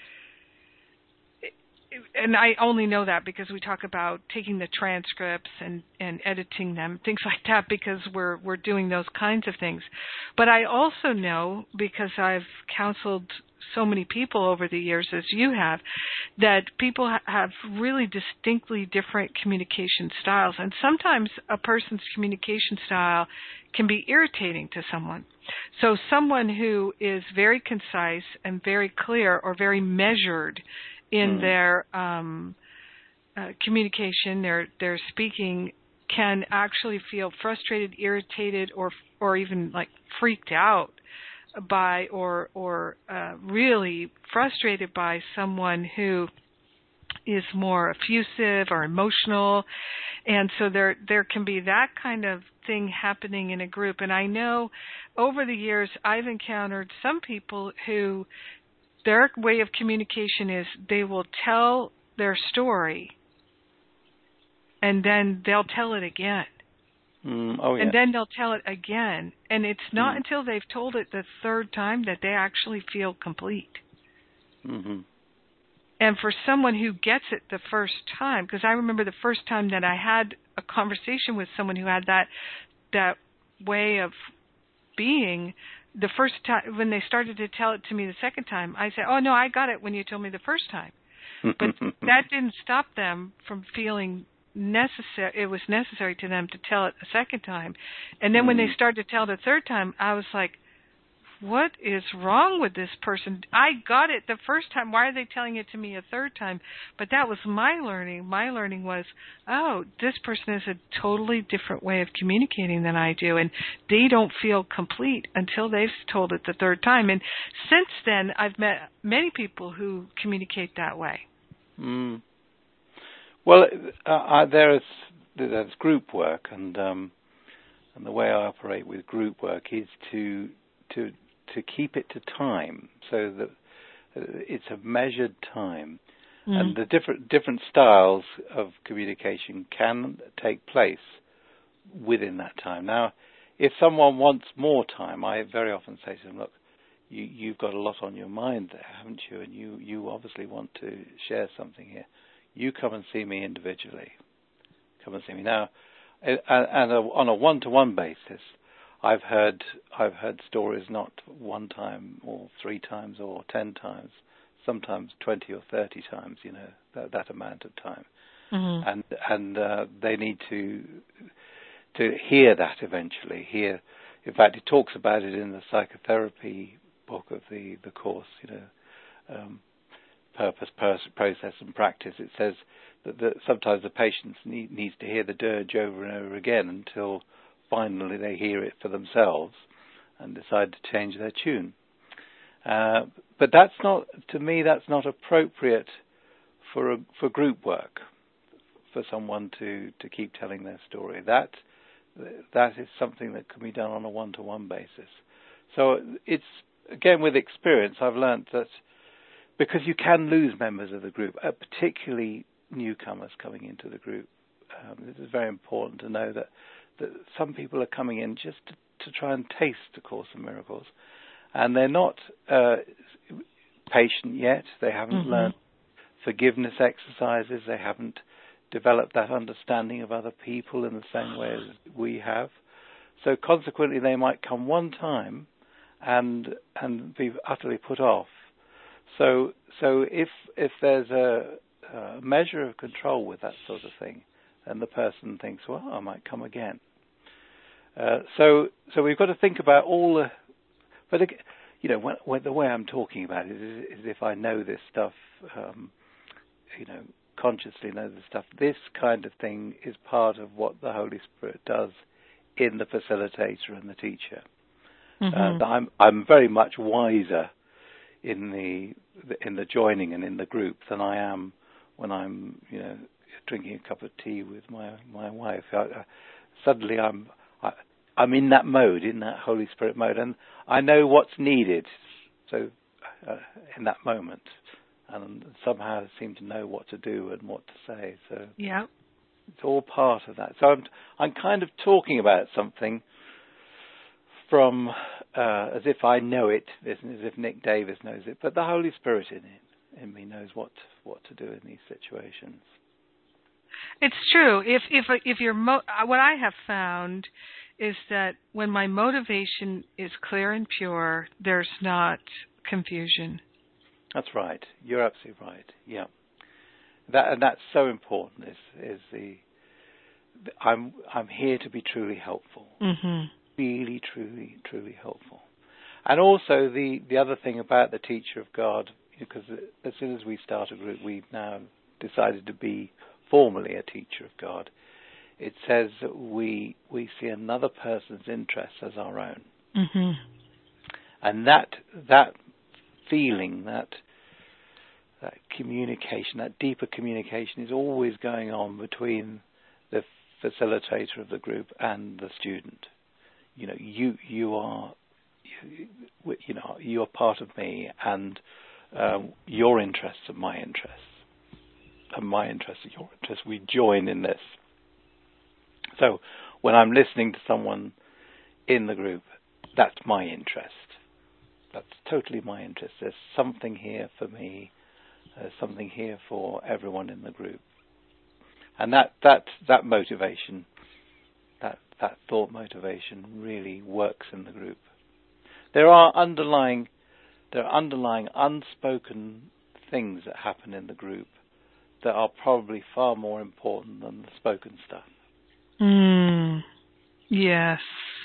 And I only know that because we talk about taking the transcripts and, and editing them, things like that, because we're we're doing those kinds of things. But I also know, because I've counseled so many people over the years, as you have, that people ha- have really distinctly different communication styles. And sometimes a person's communication style can be irritating to someone. So someone who is very concise and very clear or very measured in mm. their um, uh, communication, their their speaking, can actually feel frustrated, irritated, or or even like freaked out by or or uh, really frustrated by someone who is more effusive or emotional. And so there there can be that kind of thing happening in a group. And I know over the years I've encountered some people who their way of communication is they will tell their story and then they'll tell it again. Mm, oh, yeah. And then they'll tell it again. And it's not mm. until they've told it the third time that they actually feel complete. Mm-hmm. And for someone who gets it the first time, because I remember the first time that I had a conversation with someone who had that that way of being, the first time when they started to tell it to me the second time, I said, "Oh no, I got it when you told me the first time." But that didn't stop them from feeling necessary. It was necessary to them to tell it a second time. And then mm. when they started to tell it the third time, I was like, what is wrong with this person? I got it the first time. Why are they telling it to me a third time? But that was my learning. My learning was, oh, this person has a totally different way of communicating than I do, and they don't feel complete until they've told it the third time. And since then, I've met many people who communicate that way. Mm. Well, uh, uh, there's there's group work, and um, and the way I operate with group work is to to to keep it to time, so that it's a measured time, Mm. And the different different styles of communication can take place within that time. Now, if someone wants more time, I very often say to them, look, you, you've got a lot on your mind there, haven't you? And you, you obviously want to share something here. You come and see me individually. Come and see me. Now, and, and on a one-to-one basis, I've heard I've heard stories not one time or three times or ten times, sometimes twenty or thirty times. You know, that, that amount of time, mm-hmm. and and uh, they need to to hear that eventually. Hear, in fact, it talks about it in the psychotherapy book of the the course. You know, um, purpose, pers- process, and practice. It says that, that sometimes the patient need, needs to hear the dirge over and over again until finally they hear it for themselves and decide to change their tune. Uh, but that's not, to me, that's not appropriate for a, for group work, for someone to, to keep telling their story. That that is something that can be done on a one-to-one basis. So it's, again, with experience, I've learned that because you can lose members of the group, uh, particularly newcomers coming into the group, um, this is very important to know that that some people are coming in just to, to try and taste the Course in Miracles, and they're not uh, patient yet. They haven't mm-hmm. learned forgiveness exercises. They haven't developed that understanding of other people in the same way as we have. So consequently, they might come one time and and be utterly put off. So so if if there's a, a measure of control with that sort of thing, and the person thinks, well, I might come again. Uh, so, so we've got to think about all the. But you know, when, when the way I'm talking about it is, is if I know this stuff, um, you know, consciously know this stuff. This kind of thing is part of what the Holy Spirit does in the facilitator and the teacher. Mm-hmm. Uh, I'm I'm very much wiser in the in the joining and in the group than I am when I'm, you know, drinking a cup of tea with my my wife. I, I, suddenly I'm I, I'm in that mode, in that Holy Spirit mode, and I know what's needed. So uh, in that moment, and somehow I seem to know what to do and what to say. So yeah, it's all part of that. So I'm I'm kind of talking about something from uh, as if I know it, as if Nick Davis knows it, but the Holy Spirit in it in me knows what what to do in these situations. It's true. If if if you're mo- what I have found is that when my motivation is clear and pure, there's not confusion. That's right. You're absolutely right. Yeah, that and that's so important. Is is the, the I'm I'm here to be truly helpful. Mm-hmm. Really, truly, truly helpful. And also the the other thing about the teacher of God, because as soon as we start a group, we've now decided to be formally a teacher of God. It says that we we see another person's interests as our own, mm-hmm. and that that feeling, that that communication, that deeper communication, is always going on between the facilitator of the group and the student. You know, you you are, you, you know, you are part of me, and um, your interests are my interests. And my interest is your interest. We join in this. So when I'm listening to someone in the group, that's my interest. That's totally my interest. There's something here for me. There's something here for everyone in the group. And that that that motivation, that that thought motivation, really works in the group. There are underlying there are underlying unspoken things that happen in the group that are probably far more important than the spoken stuff. Mm, yes,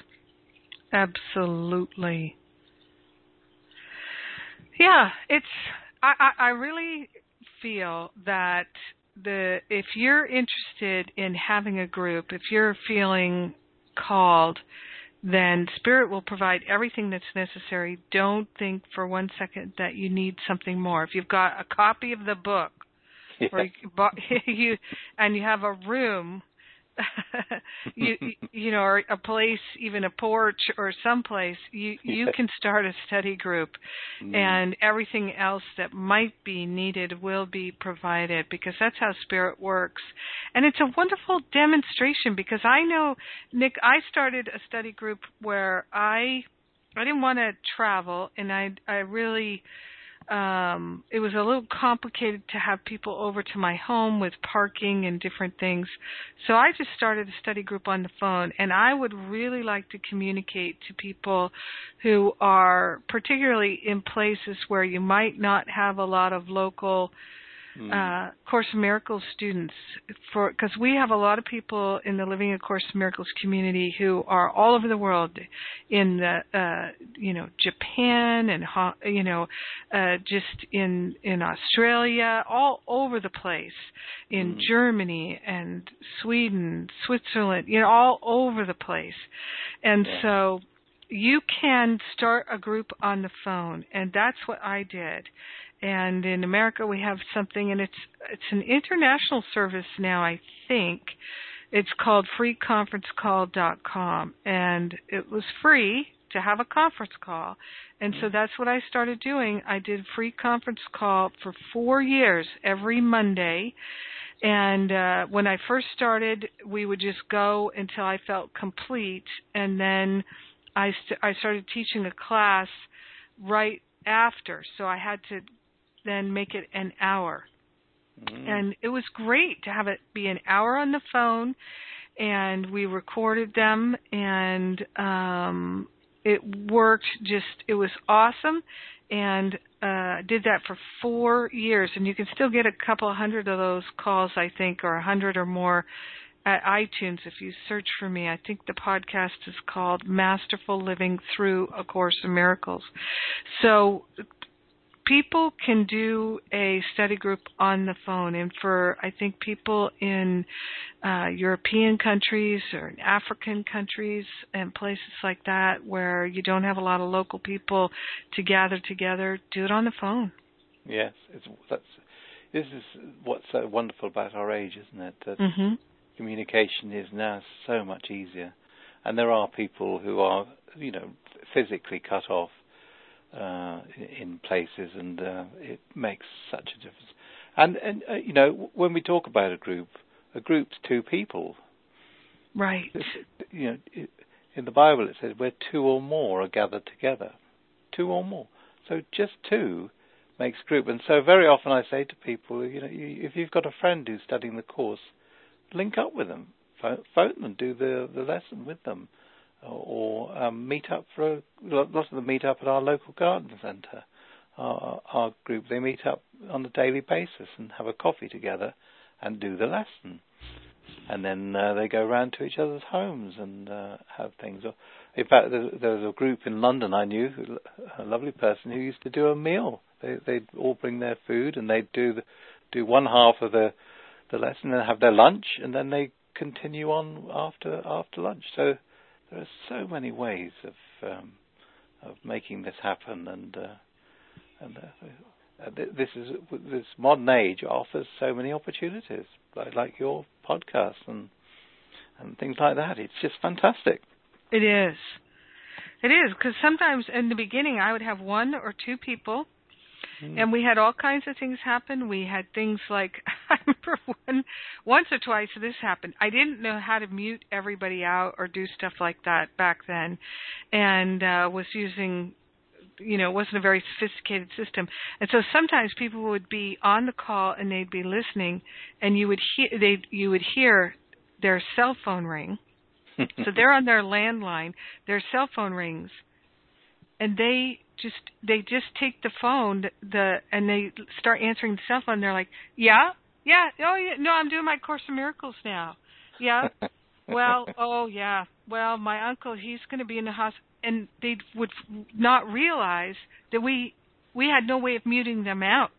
absolutely. Yeah, it's. I, I, I really feel that the if you're interested in having a group, if you're feeling called, then Spirit will provide everything that's necessary. Don't think for one second that you need something more. If you've got a copy of the book, Yeah. or you, you and you have a room you you know, or a place, even a porch or someplace, you you Yeah. can start a study group, Mm. and everything else that might be needed will be provided, because that's how Spirit works. And it's a wonderful demonstration, because I know, Nick, I started a study group where I I didn't want to travel, and I I really um it was a little complicated to have people over to my home with parking and different things. So I just started a study group on the phone, and I would really like to communicate to people who are particularly in places where you might not have a lot of local Mm. uh, Course in Miracles students, for because we have a lot of people in the Living a Course in Miracles community who are all over the world, in the uh, you know Japan and you know uh, just in in Australia, all over the place, in Mm. Germany and Sweden, Switzerland, you know, all over the place, and Yeah. so you can start a group on the phone, and that's what I did. And in America, we have something, and it's it's an international service now, I think. It's called free conference call dot com, and it was free to have a conference call. And so that's what I started doing. I did free conference call for four years, every Monday. And uh, when I first started, we would just go until I felt complete, and then I, st- I started teaching a class right after. So I had to then make it an hour. Mm. And it was great to have it be an hour on the phone, and we recorded them, and um, it worked just, it was awesome, and uh, did that for four years, and you can still get a couple of hundred of those calls, I think, or a hundred or more at iTunes if you search for me. I think the podcast is called Masterful Living Through A Course in Miracles. So people can do a study group on the phone, and for, I think, people in uh, European countries or in African countries and places like that where you don't have a lot of local people to gather together, do it on the phone. Yes, it's, that's, this is what's so wonderful about our age, isn't it? That mm-hmm. communication is now so much easier, and there are people who are, you know, physically cut off Uh, in places, and uh, it makes such a difference. And, and uh, you know, when we talk about a group, a group's two people. Right. You know, it, in the Bible it says where two or more are gathered together. Two or more. So just two makes group. And so very often I say to people, you know, you, if you've got a friend who's studying the course, link up with them, phone, phone them, do the, the lesson with them. Or um, meet up for a, lots of them meet up at our local garden centre. Our, our group, they meet up on a daily basis and have a coffee together and do the lesson. And then uh, they go round to each other's homes and uh, have things. In fact, there, there was a group in London I knew, a lovely person who used to do a meal. They, they'd all bring their food, and they'd do the, do one half of the the lesson and have their lunch, and then they continue on after after lunch. So there are so many ways of um, of making this happen, and uh, and uh, this is this modern age offers so many opportunities, like, like your podcast and and things like that. It's just fantastic. It is, it is, because sometimes in the beginning I would have one or two people. And we had all kinds of things happen. We had things like, I remember one, once or twice this happened. I didn't know how to mute everybody out or do stuff like that back then, and uh, was using, you know, it wasn't a very sophisticated system. And so sometimes people would be on the call and they'd be listening, and you would hear, they you would hear their cell phone ring. So they're on their landline, their cell phone rings, and they just they just take the phone the and they start answering the cell phone. They're like, yeah, yeah, oh yeah, no, I'm doing my Course in Miracles now. Yeah, well, oh yeah, well, my uncle, he's going to be in the hospital, and they would not realize that we we had no way of muting them out.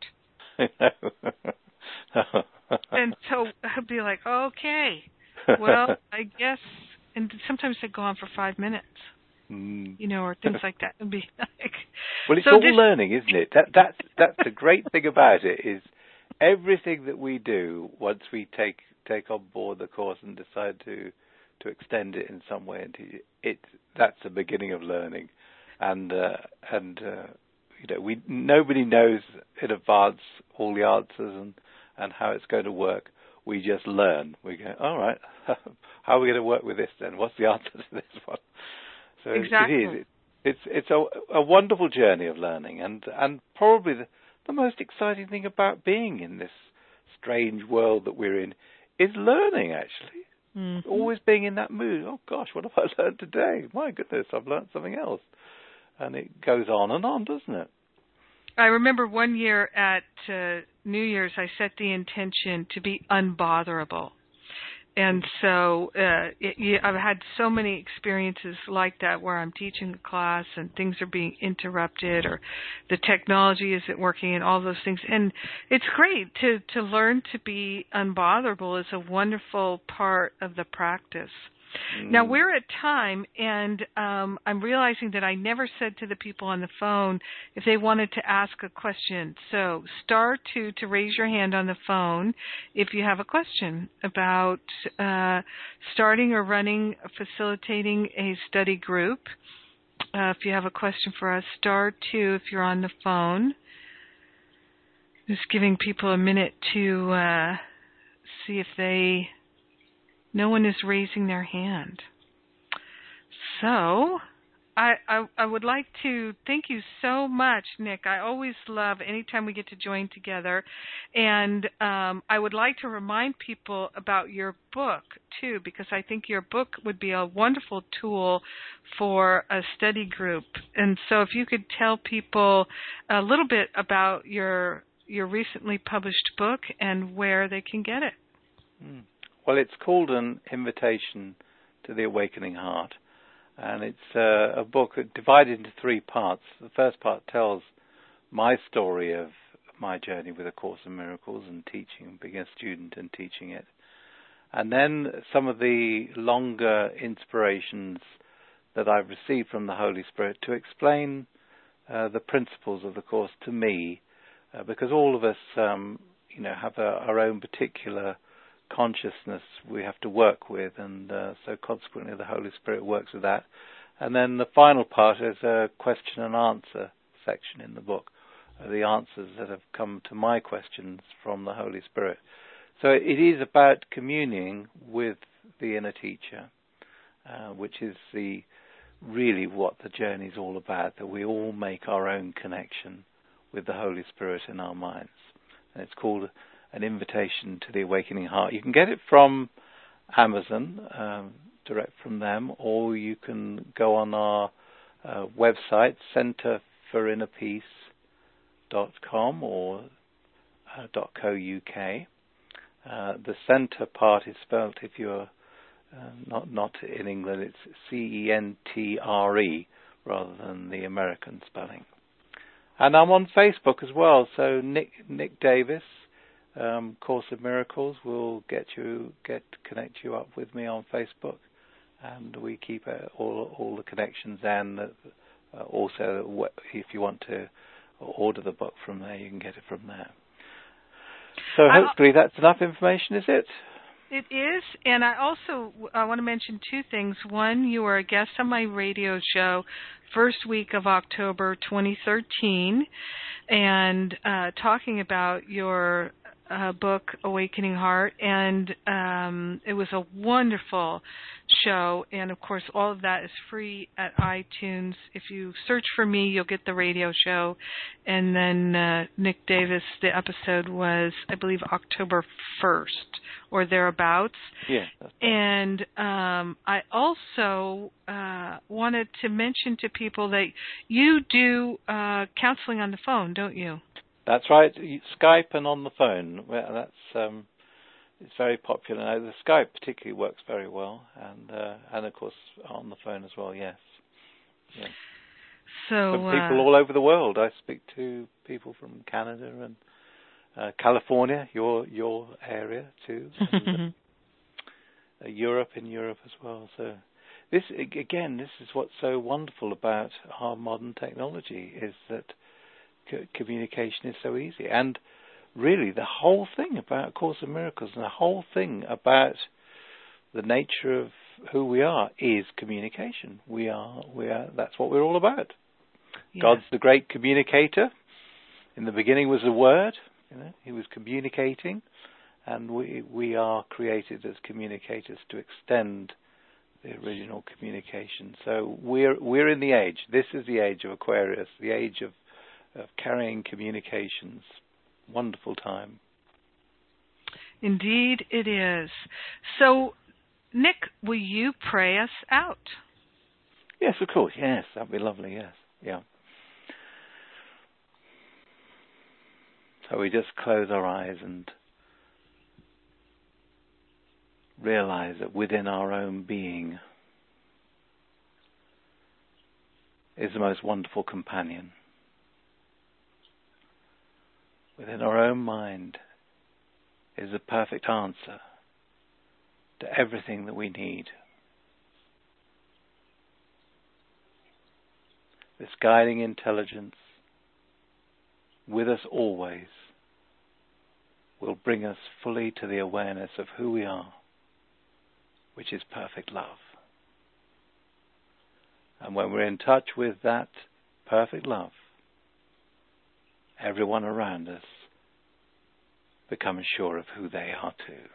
And so I'd be like, okay, well, I guess, and sometimes they go on for five minutes. You know, or things like that. It'd be like, well, it's so all this, learning, isn't it? That, that's that's the great thing about it, is everything that we do once we take take on board the course and decide to to extend it in some way, and it that's the beginning of learning. And uh, and uh, you know, we nobody knows in advance all the answers and, and how it's going to work. We just learn. We go, all right, how are we going to work with this then? What's the answer to this one? So exactly. it is. It's it's a, a wonderful journey of learning, and and probably the, the most exciting thing about being in this strange world that we're in is learning. Actually, mm-hmm. always being in that mood. Oh gosh, what have I learned today? My goodness, I've learned something else, and it goes on and on, doesn't it? I remember one year at uh, New Year's, I set the intention to be unbotherable. And so uh, it, you, I've had so many experiences like that where I'm teaching a class and things are being interrupted or the technology isn't working and all those things. And it's great to, to learn to be unbotherable is a wonderful part of the practice. Mm. Now, we're at time, and um, I'm realizing that I never said to the people on the phone if they wanted to ask a question. So star two to raise your hand on the phone if you have a question about uh, starting or running, facilitating a study group. Uh, if you have a question for us, star two if you're on the phone. Just giving people a minute to uh, see if they... No one is raising their hand. So I, I I would like to thank you so much, Nick. I always love anytime we get to join together. And um, I would like to remind people about your book, too, because I think your book would be a wonderful tool for a study group. And so if you could tell people a little bit about your your recently published book and where they can get it. Mm. Well, it's called An Invitation to the Awakening Heart, and it's uh, a book divided into three parts. The first part tells my story of my journey with A Course in Miracles and teaching, being a student and teaching it. And then some of the longer inspirations that I've received from the Holy Spirit to explain uh, the principles of the Course to me, uh, because all of us, um, you know, have a, our own particular consciousness we have to work with, and uh, so consequently the Holy Spirit works with that. And then the final part is a question and answer section in the book, uh, the answers that have come to my questions from the Holy Spirit. So it is about communing with the inner teacher, uh, which is the really what the journey is all about, that we all make our own connection with the Holy Spirit in our minds. And it's called An Invitation to the Awakening Heart. You can get it from Amazon, um, direct from them, or you can go on our uh, website, centre for inner peace dot com or uh, .co.uk. Uh, the centre part is spelled, if you're uh, not not in England, it's C E N T R E rather than the American spelling. And I'm on Facebook as well, so Nick Nick Davis, Um, Course of Miracles will get you get connect you up with me on Facebook, and we keep uh, all all the connections. And uh, also, if you want to order the book from there, you can get it from there. So hopefully that's enough information, is it? It is, and I also I want to mention two things. One, you were a guest on my radio show first week of October twenty thirteen, and uh, talking about your uh, book, Awakening Heart, and um, it was a wonderful show, and of course all of that is free at iTunes. If you search for me, you'll get the radio show, and then uh, Nick Davis, the episode was, I believe, October first or thereabouts. Yeah. And um, I also uh, wanted to mention to people that you do uh, counseling on the phone, don't you? That's right. Skype and on the phone. Well, that's um, it's very popular now. The Skype particularly works very well, and uh, and of course on the phone as well. Yes. Yeah. So from people uh, all over the world. I speak to people from Canada and uh, California, your your area too, and, uh, Europe in Europe as well. So this again, this is what's so wonderful about our modern technology, is that c- communication is so easy. And really the whole thing about A Course in Miracles and the whole thing about the nature of who we are is communication. We are, we are, that's what we're all about. Yes. God's the great communicator. In the beginning was the Word, you know, He was communicating, and we we are created as communicators to extend the original communication. So we're we're in the age. This is the age of Aquarius, the age of, of carrying communications. Wonderful time. Indeed it is. So, Nick, will you pray us out? Yes, of course. Yes, that'd be lovely. Yes, yeah. So we just close our eyes and realize that within our own being is the most wonderful companion. Within our own mind is the perfect answer to everything that we need. This guiding intelligence with us always will bring us fully to the awareness of who we are, which is perfect love. And when we're in touch with that perfect love, everyone around us becomes sure of who they are too.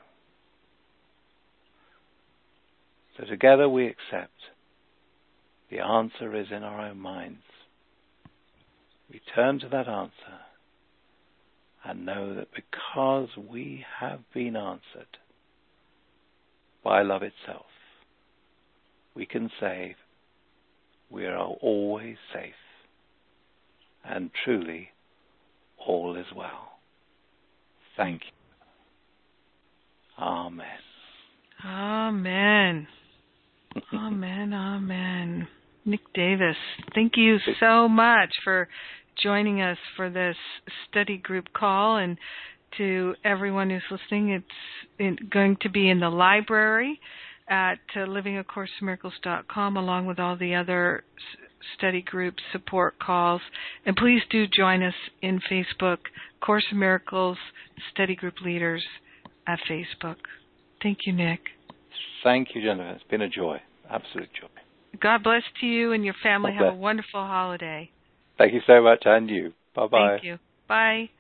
So together we accept the answer is in our own minds. We turn to that answer and know that because we have been answered by love itself, we can say we are always safe and truly all is well. Thank you. Amen. Amen. Amen, amen. Nick Davis, thank you so much for joining us for this study group call, and to everyone who's listening, it's in, going to be in the library at uh, living a course in miracles dot com, along with all the other s- study group support calls. And please do join us in Facebook, Course in Miracles Study Group Leaders at Facebook. Thank you, Nick. Thank you, Jennifer. It's been a joy, absolute joy. God bless to you and your family. Have a wonderful holiday. Thank you so much, and you. Bye-bye. Thank you. Bye.